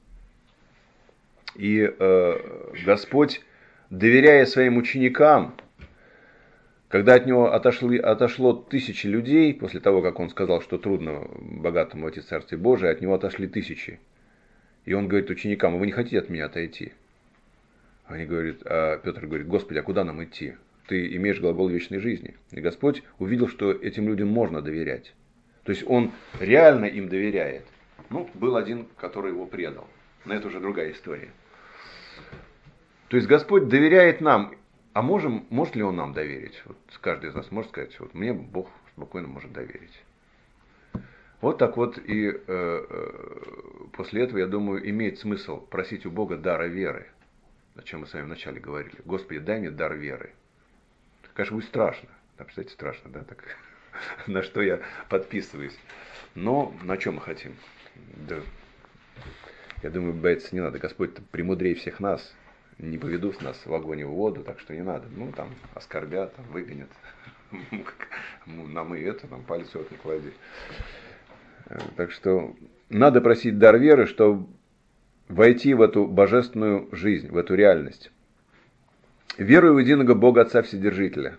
[SPEAKER 1] И э, Господь, доверяя своим ученикам, когда от него отошли, отошло тысячи людей, после того, как он сказал, что трудно богатому войти в Царствие Божие, от него отошли тысячи. И он говорит ученикам, вы не хотите от меня отойти? Они говорят, а Петр говорит, Господи, а куда нам идти? Ты имеешь глагол вечной жизни. И Господь увидел, что этим людям можно доверять. То есть Он реально им доверяет. Ну, был один, который его предал. Но это уже другая история. То есть Господь доверяет нам. А можем, может ли Он нам доверить? Вот каждый из нас может сказать, вот мне Бог спокойно может доверить. Вот так вот и э, э, после этого, я думаю, имеет смысл просить у Бога дара веры. О чем мы с вами вначале говорили. Господи, дай мне дар веры. Конечно, будет страшно. Да, представляете, страшно, да, так, на что я подписываюсь. Но на чем мы хотим? Да, я думаю, бояться не надо. Господь-то премудрее всех нас. Не поведут нас в огонь и в воду, так что не надо. Ну, там, оскорбят, там, выгонят. Нам и это, нам палец в рот не клади. Так что надо просить дар веры, чтобы войти в эту божественную жизнь, в эту реальность. Верую в единого Бога Отца Вседержителя.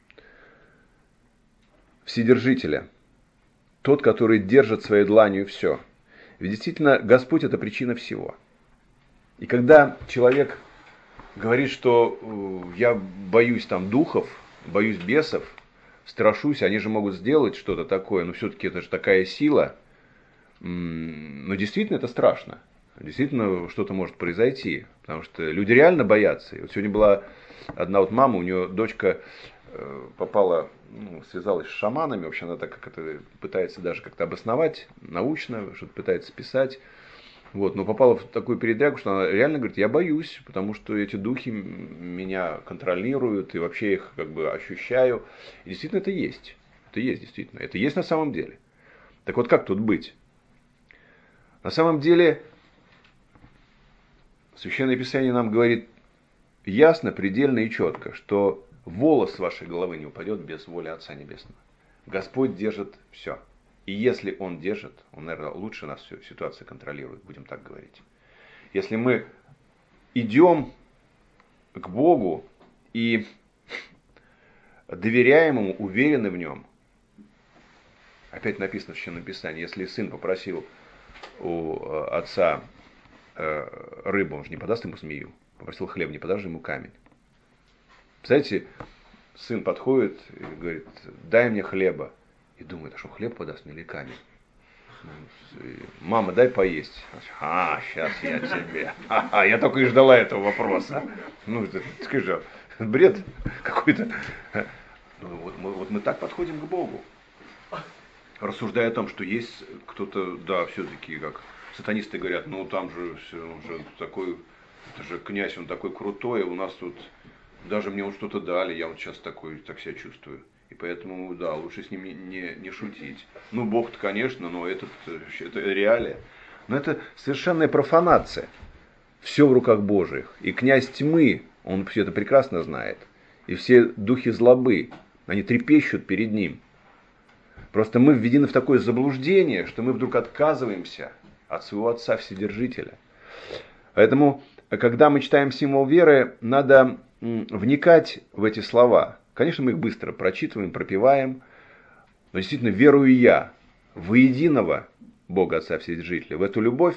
[SPEAKER 1] Вседержителя. Тот, который держит своей дланью все. Ведь действительно, Господь – это причина всего. И когда человек говорит, что э, я боюсь там духов, боюсь бесов, страшусь, они же могут сделать что-то такое, но все-таки это же такая сила. Но действительно это страшно. Действительно что-то может произойти. Потому что люди реально боятся. И вот сегодня была одна вот мама, у нее дочка попала, ну, связалась с шаманами. Вообще она так как это пытается даже как-то обосновать научно, что-то пытается писать. Вот, но попала в такую передрягу, что она реально говорит, я боюсь, потому что эти духи меня контролируют, и вообще их как бы ощущаю. И действительно это есть. Это есть действительно. Это есть на самом деле. Так вот как тут быть? На самом деле, Священное Писание нам говорит ясно, предельно и четко, что волос с вашей головы не упадет без воли Отца Небесного. Господь держит все. И если Он держит, Он, наверное, лучше нас всю ситуацию контролирует, будем так говорить. Если мы идем к Богу и доверяем Ему, уверены в Нем, опять написано в Священном Писании, если сын попросил у отца рыбу, он же не подаст ему змею, попросил хлеб, не подашь ему камень. Представляете, сын подходит и говорит, дай мне хлеба. И думает, а что, хлеб подаст мне или камень? Мама, дай поесть. А, сейчас я тебе. А, я только и ждала этого вопроса. Ну, скажи, бред какой-то. Ну, вот, мы, вот мы так подходим к Богу, рассуждая о том, что есть кто-то, да, все-таки, как сатанисты говорят, ну там же, он же такой, это же князь, он такой крутой, у нас тут, даже мне вот что-то дали, я вот сейчас такой, так себя чувствую. И поэтому, да, лучше с ним не, не, не шутить. Ну, Бог-то, конечно, но этот, это реалия. Но это совершенная профанация. Все в руках Божьих. И князь тьмы, он все это прекрасно знает. И все духи злобы, они трепещут перед ним. Просто мы введены в такое заблуждение, что мы вдруг отказываемся от своего Отца Вседержителя. Поэтому, когда мы читаем символ веры, надо вникать в эти слова. Конечно, мы их быстро прочитываем, пропеваем, но действительно верую я в единого Бога Отца Вседержителя, в эту любовь,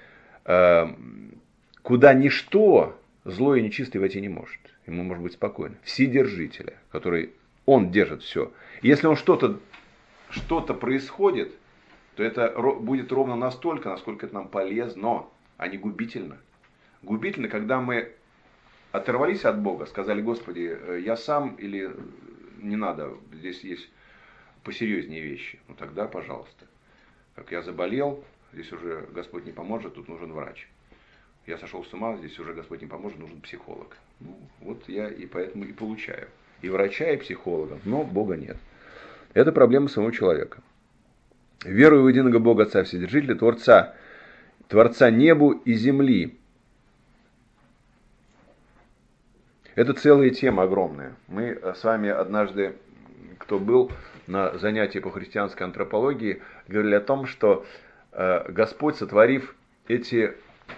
[SPEAKER 1] куда ничто злое и нечистое войти не может. Ему может быть спокойно. Вседержителя, который Он держит все. И если Он что-то что-то происходит, то это будет ровно настолько, насколько это нам полезно, а не губительно. Губительно, когда мы оторвались от Бога, сказали, Господи, я сам или не надо, здесь есть посерьезнее вещи. Ну тогда, пожалуйста. Как я заболел, здесь уже Господь не поможет, тут нужен врач. Я сошел с ума, здесь уже Господь не поможет, нужен психолог. Ну, вот я и поэтому и получаю. И врача, и психолога, но Бога нет. Это проблема самого человека. Верую в единого Бога Отца Вседержителя, Творца, Творца небу и земли. Это целая тема огромная. Мы с вами однажды, кто был на занятии по христианской антропологии, говорили о том, что Господь, сотворив эти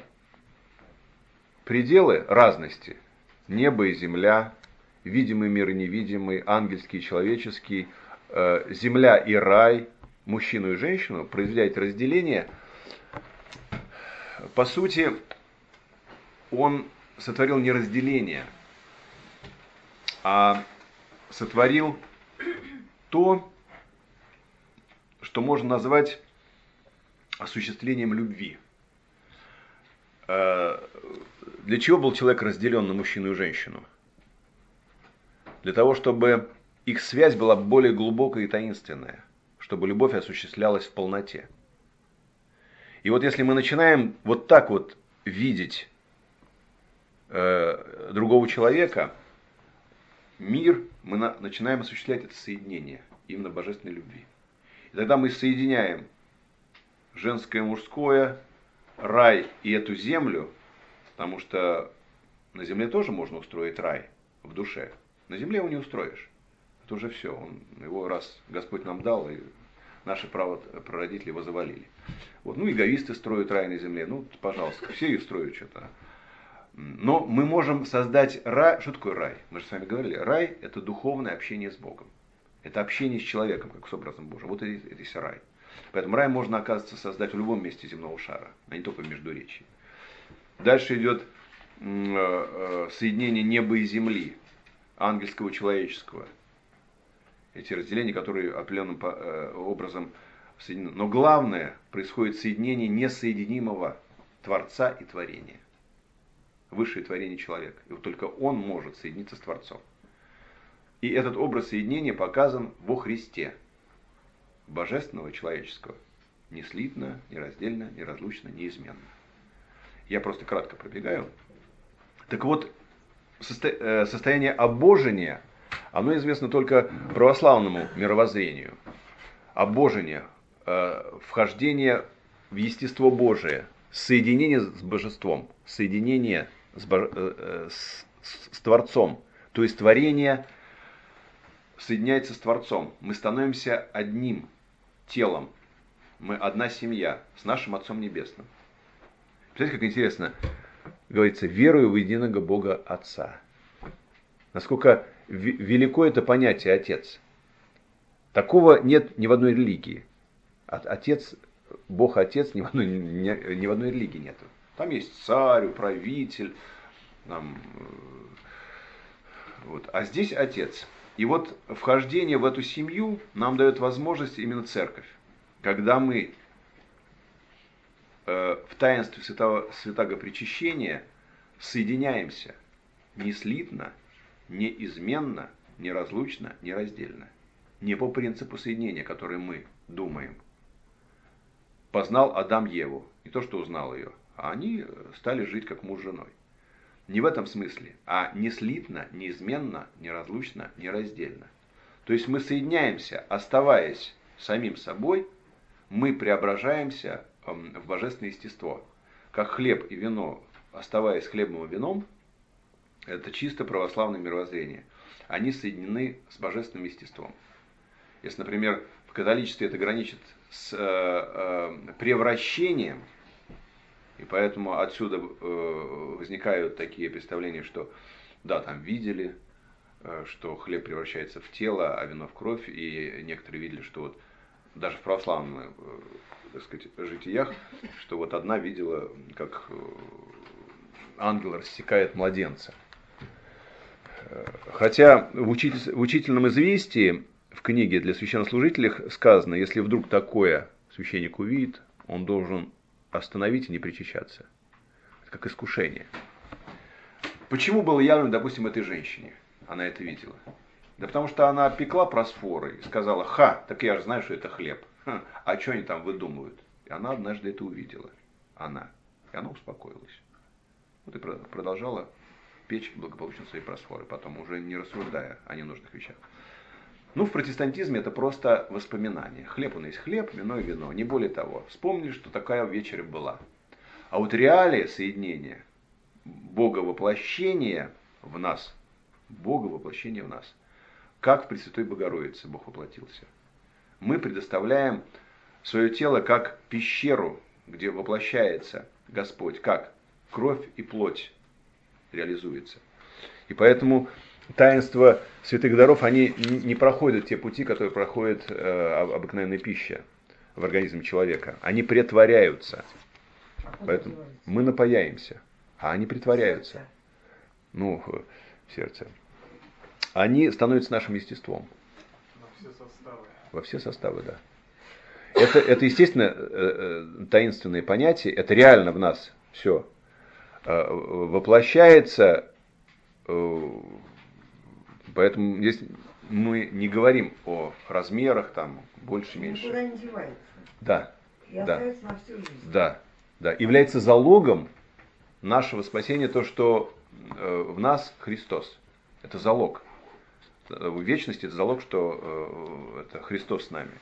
[SPEAKER 1] пределы разности, небо и земля, видимый мир и невидимый, ангельский и человеческий, земля и рай, мужчину и женщину, произведя эти разделения, по сути, он сотворил не разделение, а сотворил то, что можно назвать осуществлением любви. Для чего был человек разделен на мужчину и женщину? Для того, чтобы их связь была более глубокая и таинственная, чтобы любовь осуществлялась в полноте. И вот если мы начинаем вот так вот видеть э, другого человека, мир, мы на, начинаем осуществлять это соединение, именно божественной любви. И тогда мы соединяем женское и мужское, рай и эту землю, потому что на земле тоже можно устроить рай в душе. На земле его не устроишь. Это уже все. Он, его раз Господь нам дал, и наши прародители его завалили. Вот. Ну, эгоисты строят рай на земле. Ну, пожалуйста, все ее строят что-то. Но мы можем создать рай. Что такое рай? Мы же с вами говорили. Рай – это духовное общение с Богом. Это общение с человеком, как с образом Божьим. Вот это, это есть рай. Поэтому рай можно, оказывается, создать в любом месте земного шара, а не только в Междуречии. Дальше идет соединение неба и земли, ангельского и человеческого. Эти разделения, которые определенным образом соединены. Но главное, происходит соединение несоединимого Творца и творения. Высшее творение человека. И вот только он может соединиться с Творцом. И этот образ соединения показан во Христе. Божественного и человеческого. Не слитно, не раздельно, неразлучно, неизменно. Я просто кратко пробегаю. Так вот, состо... состояние обожения, оно известно только православному мировоззрению. Обожение, вхождение в естество Божие, соединение с божеством, соединение с, бож... с... с Творцом. То есть творение соединяется с Творцом. Мы становимся одним телом. Мы одна семья с нашим Отцом Небесным. Представляете, как интересно, говорится, верую в единого Бога Отца. Насколько велико это понятие Отец. Такого нет ни в одной религии. Отец, Бог Отец ни в одной, ни, ни в одной религии нет. Там есть царь, управитель. Там, вот. А здесь Отец. И вот вхождение в эту семью нам дает возможность именно церковь. Когда мы э, в таинстве святого, святаго причащения соединяемся не слитно, неизменно, неразлучно, нераздельно. Не по принципу соединения, который мы думаем. Познал Адам Еву, не то что узнал ее, а они стали жить как муж с женой. Не в этом смысле, а не слитно, неизменно, неразлучно, нераздельно. То есть мы соединяемся, оставаясь самим собой, мы преображаемся в божественное естество. Как хлеб и вино, оставаясь хлебом и вином, это чисто православное мировоззрение. Они соединены с божественным естеством. Если, например, в католичестве это граничит с э, э, превращением, и поэтому отсюда э, возникают такие представления, что да, там видели, э, что хлеб превращается в тело, а вино в кровь, и некоторые видели, что вот даже в православных, э, так сказать, житиях, что вот одна видела, как э, ангел рассекает младенца. Хотя в, учитель, в учительном известии в книге для священнослужителей сказано, если вдруг такое священник увидит, он должен остановить и не причащаться. Это как искушение. Почему было явно, допустим, этой женщине? Она это видела. Да потому что она пекла просфоры и сказала, ха, так я же знаю, что это хлеб. Ха, а что они там выдумывают? И она однажды это увидела. Она. И она успокоилась. Вот и продолжала печь благополучно свои просфоры, потом уже не рассуждая о ненужных вещах. Ну, в протестантизме это просто воспоминание. Хлеб он есть хлеб, вино и вино, не более того. Вспомнили, что такая вечеря была. А вот реалия соединения, Бога воплощения в нас, Бога воплощения в нас, как в Пресвятой Богородице Бог воплотился. Мы предоставляем свое тело как пещеру, где воплощается Господь, как кровь и плоть реализуется. И поэтому таинства святых даров, они не проходят те пути, которые проходит э, обыкновенная пища в организме человека. Они претворяются. Поэтому мы напаяемся, а они притворяются. Ну, в сердце. Они становятся нашим естеством.
[SPEAKER 2] Во все составы.
[SPEAKER 1] Во все составы, да. Это, это естественно, э, э, таинственные понятия, это реально в нас все э, воплощается. Э, Поэтому здесь мы не говорим о размерах, там, больше, меньше.
[SPEAKER 4] Никуда не девается.
[SPEAKER 1] Да.
[SPEAKER 4] И
[SPEAKER 1] да.
[SPEAKER 4] остается на всю жизнь.
[SPEAKER 1] Да. Да. Является залогом нашего спасения то, что э, в нас Христос. Это залог. В вечности это залог, что э, это Христос с нами.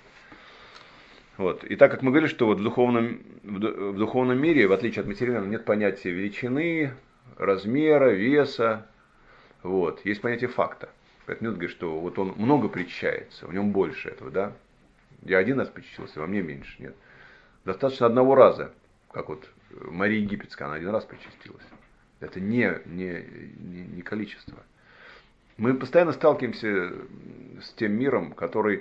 [SPEAKER 1] Вот. И так как мы говорили, что вот в, духовном, в духовном мире, в отличие от материального, нет понятия величины, размера, веса. Вот. Есть понятие факта. Поэтому говорит, что вот он много причащается, в нем больше этого, да. Я один раз причащился, во мне меньше, нет. Достаточно одного раза, как вот Мария Египетская, она один раз причастилась. Это не, не, не, не количество. Мы постоянно сталкиваемся с тем миром, который,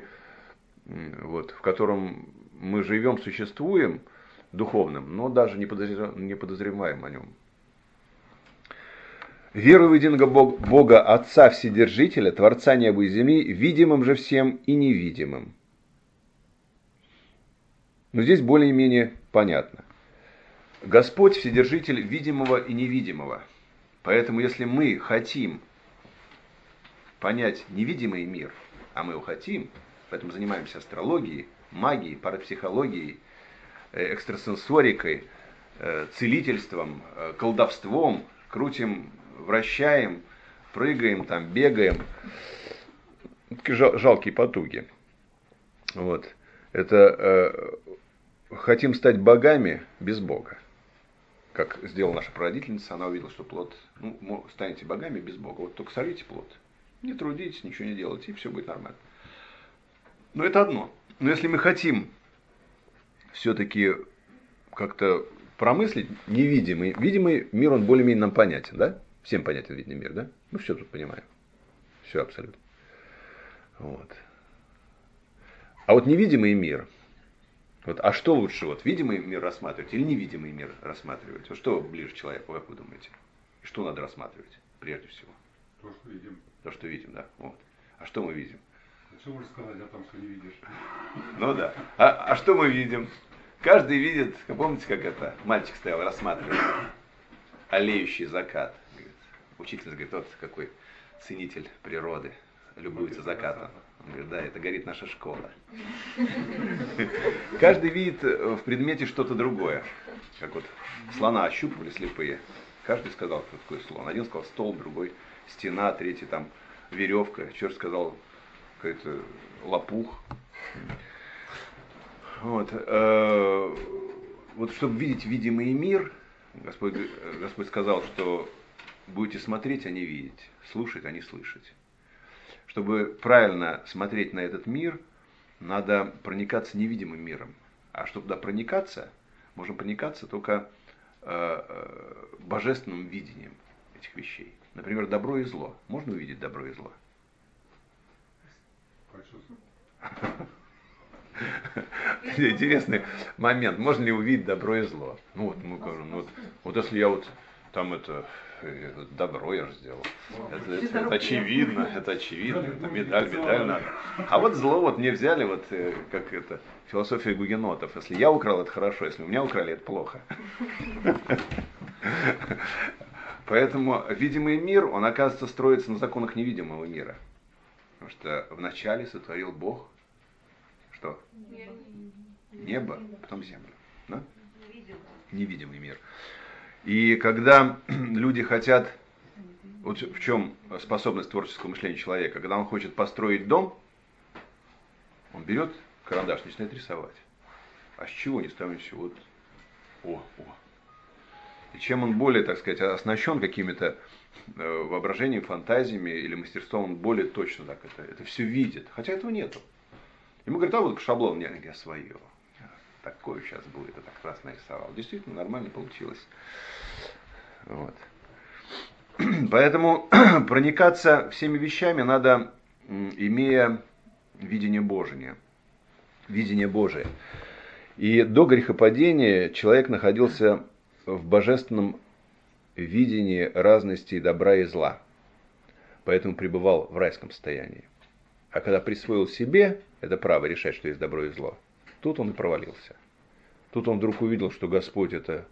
[SPEAKER 1] вот, в котором мы живем, существуем духовным, но даже не подозреваем, не подозреваем о нем. Верую в единого Бог- Бога, Отца Вседержителя, Творца неба и земли, видимым же всем и невидимым. Но здесь более-менее понятно. Господь Вседержитель видимого и невидимого. Поэтому если мы хотим понять невидимый мир, а мы его хотим, поэтому занимаемся астрологией, магией, парапсихологией, экстрасенсорикой, целительством, колдовством, крутим, вращаем, прыгаем, там, бегаем. Такие жалкие потуги. Вот. Это э, хотим стать богами без Бога. Как сделала наша прародительница, она увидела, что плод, ну, станете богами без Бога. Вот только сорвите плод. Не трудитесь, ничего не делайте, и все будет нормально. Но это одно. Но если мы хотим все-таки как-то промыслить невидимый, видимый мир, он более-менее нам понятен, да? Всем понятен видимый мир, да? Мы все тут понимаем. Все абсолютно. Вот. А вот невидимый мир, вот, а что лучше, вот, видимый мир рассматривать или невидимый мир рассматривать? Вот что ближе человеку, как вы думаете? И что надо рассматривать прежде всего?
[SPEAKER 4] То, что видим.
[SPEAKER 1] То, что видим, да. Вот. А что мы видим?
[SPEAKER 4] А что можешь сказать о том, что не видишь?
[SPEAKER 1] Ну да. А, а что мы видим? Каждый видит, помните, как это, мальчик стоял, рассматривал олеющий закат. Говорит, учительница говорит, вот какой ценитель природы, любуется закатом. Он говорит, да, это горит наша школа. Каждый видит в предмете что-то другое. Как вот слона ощупывали слепые. Каждый сказал, что такое слон. Один сказал стол, другой стена, третий там веревка. Черт сказал какой-то лопух. Вот, э, вот чтобы видеть видимый мир, Господь, Господь сказал, что будете смотреть, а не видеть, слушать, а не слышать. Чтобы правильно смотреть на этот мир, надо проникаться невидимым миром. А чтобы туда проникаться, можно проникаться только э, божественным видением этих вещей. Например, добро и зло. Можно увидеть добро и зло? Интересный момент. Можно ли увидеть добро и зло? Ну вот, мы говорим, ну, вот, вот если я вот там это, это добро я же сделал. Это, это, это очевидно, это очевидно, это медаль, медаль надо. А вот зло вот мне взяли, вот как это, философия гугенотов. Если я украл, это хорошо, если у меня украли, это плохо. Поэтому видимый мир, он, оказывается, строится на законах невидимого мира. Потому что вначале сотворил Бог что? Небо, потом землю. Да? Невидимый мир. И когда люди хотят, вот в чем способность творческого мышления человека, когда он хочет построить дом, он берет карандаш, начинает рисовать. А с чего не ставимся? Вот, о, о. И чем он более, так сказать, оснащен какими-то э, воображением, фантазиями или мастерством, он более точно так это, это все видит. Хотя этого нету. Ему говорят, а вот шаблон, я, я свое. Такое сейчас будет, я так раз нарисовал. Действительно, нормально получилось. Вот. Поэтому проникаться всеми вещами надо, имея видение Божие. Видение Божие. И до грехопадения человек находился в божественном видении разности добра и зла. Поэтому пребывал в райском состоянии. А когда присвоил себе это право решать, что есть добро и зло, тут он и провалился. Тут он вдруг увидел, что Господь это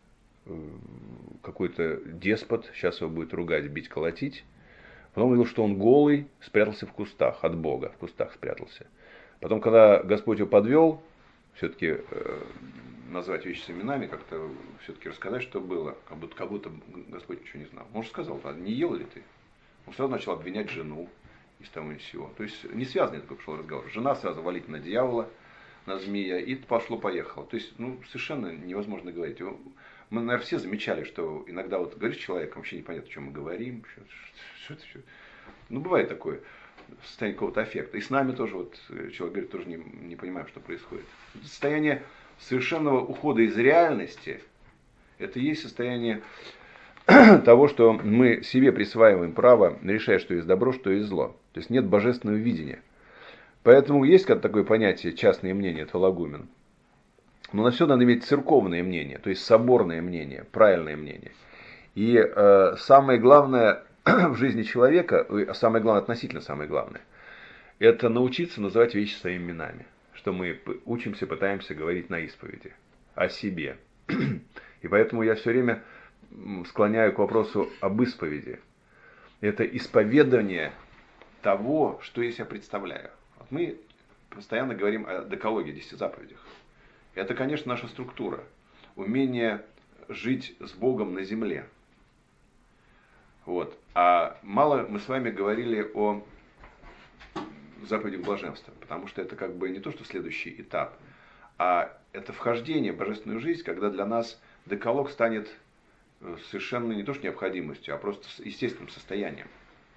[SPEAKER 1] какой-то деспот, сейчас его будет ругать, бить, колотить. Потом увидел, что он голый, спрятался в кустах, от Бога, в кустах спрятался. Потом, когда Господь его подвел, все-таки э, назвать вещи с именами, как-то все-таки рассказать, что было, как будто, как будто Господь ничего не знал. Он же сказал, а не ел ли ты? Он сразу начал обвинять жену из того и сего. То есть не связанный такой пошел разговор. Жена сразу валит на дьявола, на змея, и пошло-поехало. То есть, ну, совершенно невозможно говорить. Мы, наверное, все замечали, что иногда вот говоришь с человеком, вообще непонятно, о чем мы говорим. Что, что, что, что. Ну, бывает такое состояние какого-то аффекта. И с нами тоже, вот, человек говорит, тоже не, не понимаем, что происходит. Состояние совершенного ухода из реальности, это и есть состояние того, что мы себе присваиваем право решать, что есть добро, что есть зло. То есть нет божественного видения. Поэтому есть как такое понятие частное мнение, теологумен. Но на все надо иметь церковное мнение, то есть соборное мнение, правильное мнение. И э, самое главное в жизни человека, э, самое главное, относительно самое главное, это научиться называть вещи своими именами. Что мы учимся, пытаемся говорить на исповеди о себе. И поэтому я все время склоняю к вопросу об исповеди. Это исповедание того, что я себя представляю. Вот мы постоянно говорим о декалоге, десяти заповедях. Это, конечно, наша структура. Умение жить с Богом на земле. Вот. А мало мы с вами говорили о заповедях блаженства, потому что это как бы не то, что следующий этап, а это вхождение в божественную жизнь, когда для нас декалог станет совершенно не то что необходимостью, а просто естественным состоянием.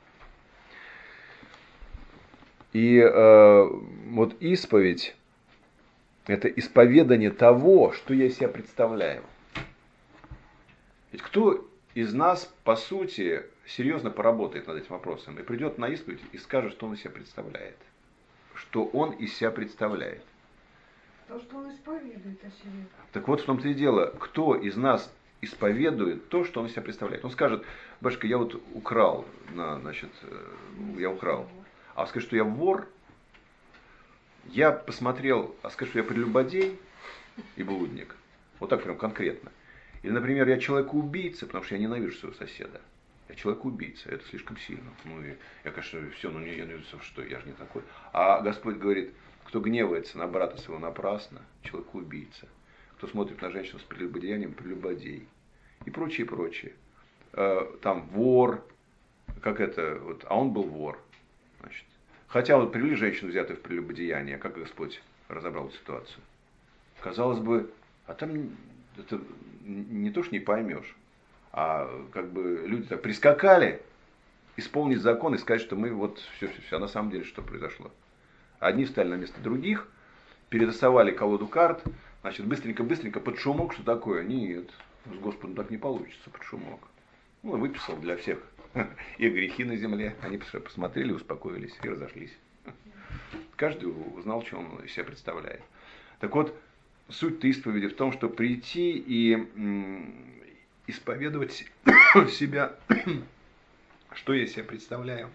[SPEAKER 1] И э, вот исповедь – это исповедание того, что я из себя представляю. Ведь кто из нас, по сути, серьезно поработает над этим вопросом и придет на исповедь и скажет, что он из себя представляет? Что он из себя представляет?
[SPEAKER 3] То, что он исповедует о себе.
[SPEAKER 1] Так вот в том-то и дело, кто из нас исповедует то, что он из себя представляет. Он скажет: башка, я вот украл, на, значит, я украл. А скажет, что я вор, я посмотрел, а скажет, что я прелюбодей и блудник. Вот так прям конкретно. Или, например, я человек-убийца, потому что я ненавижу своего соседа. Я человек-убийца, это слишком сильно. Ну, и я, конечно, все, ну, я не что, я же не такой. А Господь говорит: кто гневается на брата своего напрасно, человек-убийца. Кто смотрит на женщину с прелюбодеянием, прелюбодей. И прочее, прочее. Там вор, как это, вот, а он был вор. Значит. Хотя вот привели женщину, взятую в прелюбодеяние, как Господь разобрал ситуацию. Казалось бы, а там это не то, что не поймешь, а как бы люди так прискакали исполнить закон и сказать, что мы вот все, все, все, а на самом деле что произошло. Одни встали на место других, перетасовали колоду карт, значит, быстренько-быстренько под шумок, что такое? Нет, с Господом так не получится, под шумок. Ну, выписал для всех их грехи на земле. Они посмотрели, успокоились и разошлись. Каждый узнал, что он из себя представляет. Так вот, суть-то исповеди в том, что прийти и исповедовать себя, что я из себя представляю,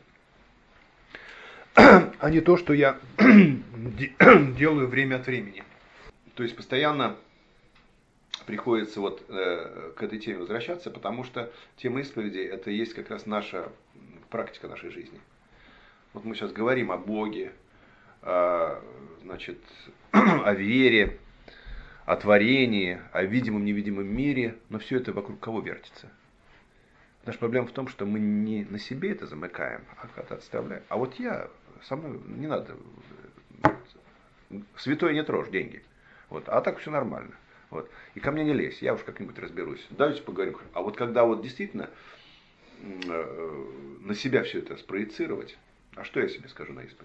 [SPEAKER 1] а не то, что я делаю время от времени. То есть постоянно приходится вот э, к этой теме возвращаться, потому что тема исповеди — это и есть как раз наша практика нашей жизни. Вот мы сейчас говорим о Боге, о, значит, о вере, о творении, о видимом, невидимом мире, но все это вокруг кого вертится? Наша проблема в том, что мы не на себе это замыкаем, а как-то отставляем. А вот я, со мной не надо, святой не трожь деньги, вот, а так все нормально. Вот. И ко мне не лезь, я уж как-нибудь разберусь. Давайте поговорим. А вот когда вот действительно э, на себя все это спроецировать, а что я себе скажу на исповеди?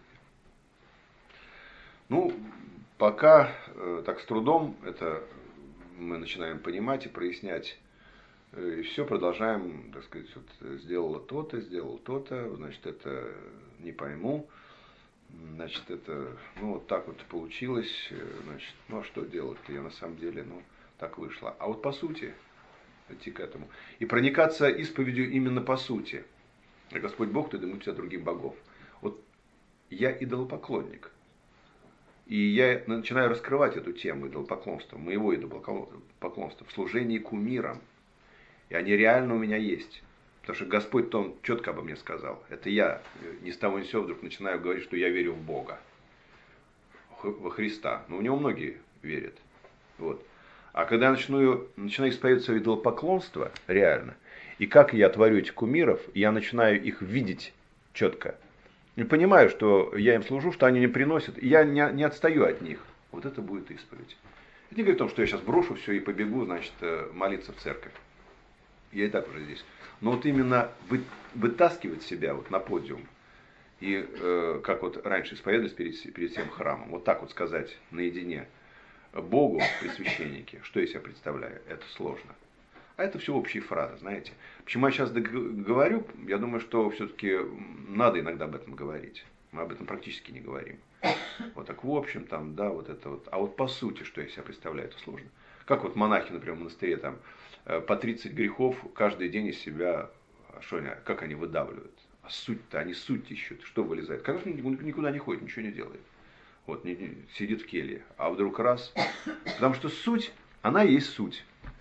[SPEAKER 1] Ну, пока э, так с трудом это мы начинаем понимать и прояснять, э, и все продолжаем, так сказать, вот, сделала то-то, сделал то-то, значит, это не пойму. Значит, это, ну, вот так вот получилось, значит, ну, а что делать-то, я на самом деле, ну, так вышло. А вот по сути, идти к этому. И проникаться исповедью именно по сути. Господь Бог, ты дымут тебя других богов. Вот я идолопоклонник. И я начинаю раскрывать эту тему идолопоклонства, моего идолопоклонства в служении кумирам. И они реально у меня есть. Потому что Господь-то Он четко обо мне сказал. Это я ни с того ни с сего вдруг начинаю говорить, что я верю в Бога, во Христа. Но у Него многие верят. Вот. А когда я начну, начинаю исповедовать свое идолопоклонство, реально, и как я творю этих кумиров, я начинаю их видеть четко. И понимаю, что я им служу, что они мне приносят, и я не, не отстаю от них. Вот это будет исповедь. Это не говорит о том, что я сейчас брошу все и побегу, значит, молиться в церковь. Я и так уже здесь. Но вот именно вы, вытаскивать себя вот на подиум, и э, как вот раньше исповедовались перед, перед всем храмом, вот так вот сказать наедине Богу при священнике, что я себя представляю, это сложно. А это все общие фразы, знаете. Почему я сейчас говорю, я думаю, что все-таки надо иногда об этом говорить. Мы об этом практически не говорим. Вот так в общем, там, да, вот это вот. А вот по сути, что я себя представляю, это сложно. Как вот монахи, например, в монастыре, там, по тридцать грехов каждый день из себя, что они, как они выдавливают. А суть-то, они суть ищут, что вылезает. Конечно, никуда не ходит, ничего не делает. Вот, не, не, сидит в келье. А вдруг раз. Потому что суть, она и есть суть.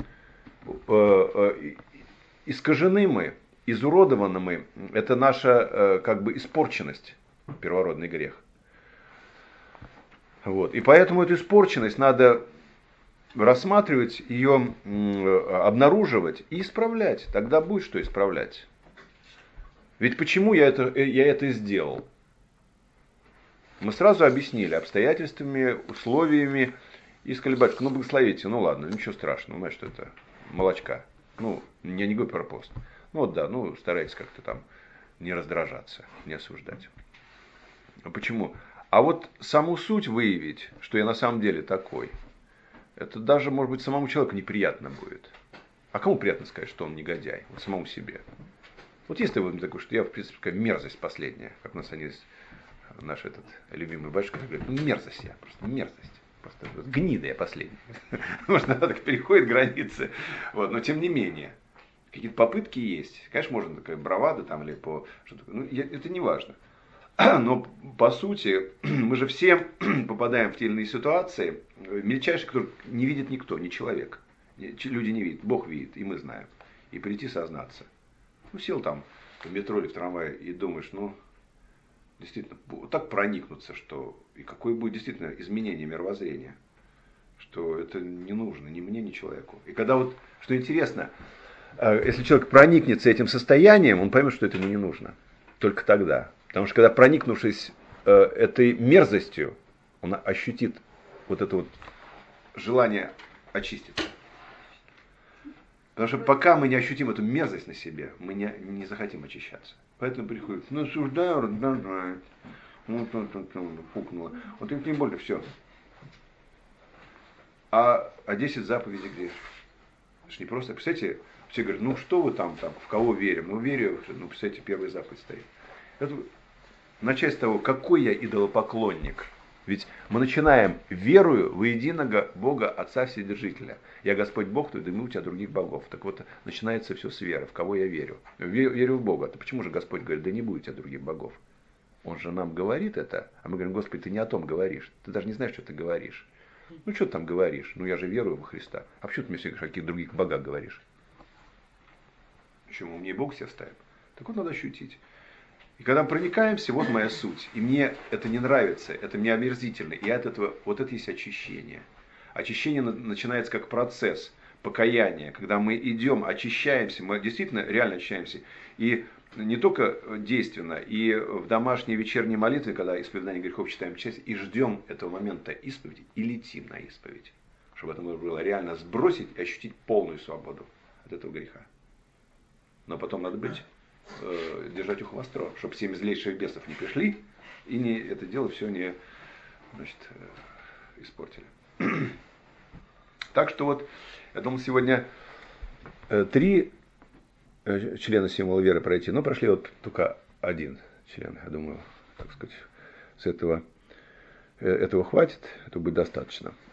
[SPEAKER 1] Искажены мы, изуродованы мы. Это наша как бы испорченность, первородный грех. Вот. И поэтому эту испорченность надо рассматривать, ее обнаруживать и исправлять. Тогда будет что исправлять. Ведь почему я это, я это сделал? Мы сразу объяснили обстоятельствами, условиями. И сказали, батюшка, ну благословите, ну ладно, ничего страшного, знаешь, что это молочка. Ну, я не говорю про пост. Ну вот да, ну старайтесь как-то там не раздражаться, не осуждать. А почему? А вот саму суть выявить, что я на самом деле такой, это даже, может быть, самому человеку неприятно будет. А кому приятно сказать, что он негодяй? Вот самому себе. Вот если вы такой, что я, в принципе, такая мерзость последняя, как у нас они есть, наш этот любимый батюшка говорит, ну мерзость я, просто мерзость. Просто гнида я последняя. Может, надо так переходит границы. Вот, но тем не менее, какие-то попытки есть. Конечно, можно такая бравада там или по что-то. Ну, я, это не важно. Но по сути, мы же все попадаем в те или иные ситуации, мельчайшие, которые не видит никто, ни человек. Люди не видят, Бог видит, и мы знаем. И прийти сознаться. Ну, сел там в метро или в трамвае и думаешь, ну, действительно, вот так проникнуться, что и какое будет действительно изменение мировоззрения, что это не нужно ни мне, ни человеку. И когда вот, что интересно, если человек проникнется этим состоянием, он поймет, что это ему не нужно. Только тогда. Потому что когда проникнувшись этой мерзостью, он ощутит вот это вот желание очиститься. Потому что пока мы не ощутим эту мерзость на себе, мы не, не захотим очищаться. Поэтому приходит, ну, осуждаю, раздражает. Ну, то, то, то, пукнуло. Вот им тем более все. А, а десять заповедей где? Это же не просто. Представляете, все говорят, ну что вы там, там, в кого верим? Ну, верю, ну, представляете, первая заповедь стоит. Это, начать с того, какой я идолопоклонник. Ведь мы начинаем верую во единого Бога Отца Вседержителя. Я Господь Бог, то и у тебя других богов. Так вот, начинается все с веры, в кого я верю. Верю, верю в Бога. То почему же Господь говорит, да не будет у тебя других богов? Он же нам говорит это, а мы говорим, Господи, ты не о том говоришь. Ты даже не знаешь, что ты говоришь. Ну, что ты там говоришь? Ну, я же верую во Христа. А почему ты мне все о каких других богах говоришь? Почему мне Бог себя ставит? Так вот надо ощутить. И когда мы проникаемся, вот моя суть. И мне это не нравится, это мне омерзительно. И от этого, вот это есть очищение. Очищение начинается как процесс покаяния. Когда мы идем, очищаемся, мы действительно реально очищаемся. И не только действенно, и в домашней вечерней молитве, когда исповедание грехов читаем часть, и ждем этого момента исповеди, и летим на исповедь. Чтобы это можно было реально сбросить и ощутить полную свободу от этого греха. Но потом надо быть... держать ухо востро, чтобы семь злейших бесов не пришли и не, это дело все не, значит, испортили. Так что вот, я думал сегодня три члена символа веры пройти, но прошли вот только один член. Я думаю, так сказать, с этого, этого хватит, это будет достаточно.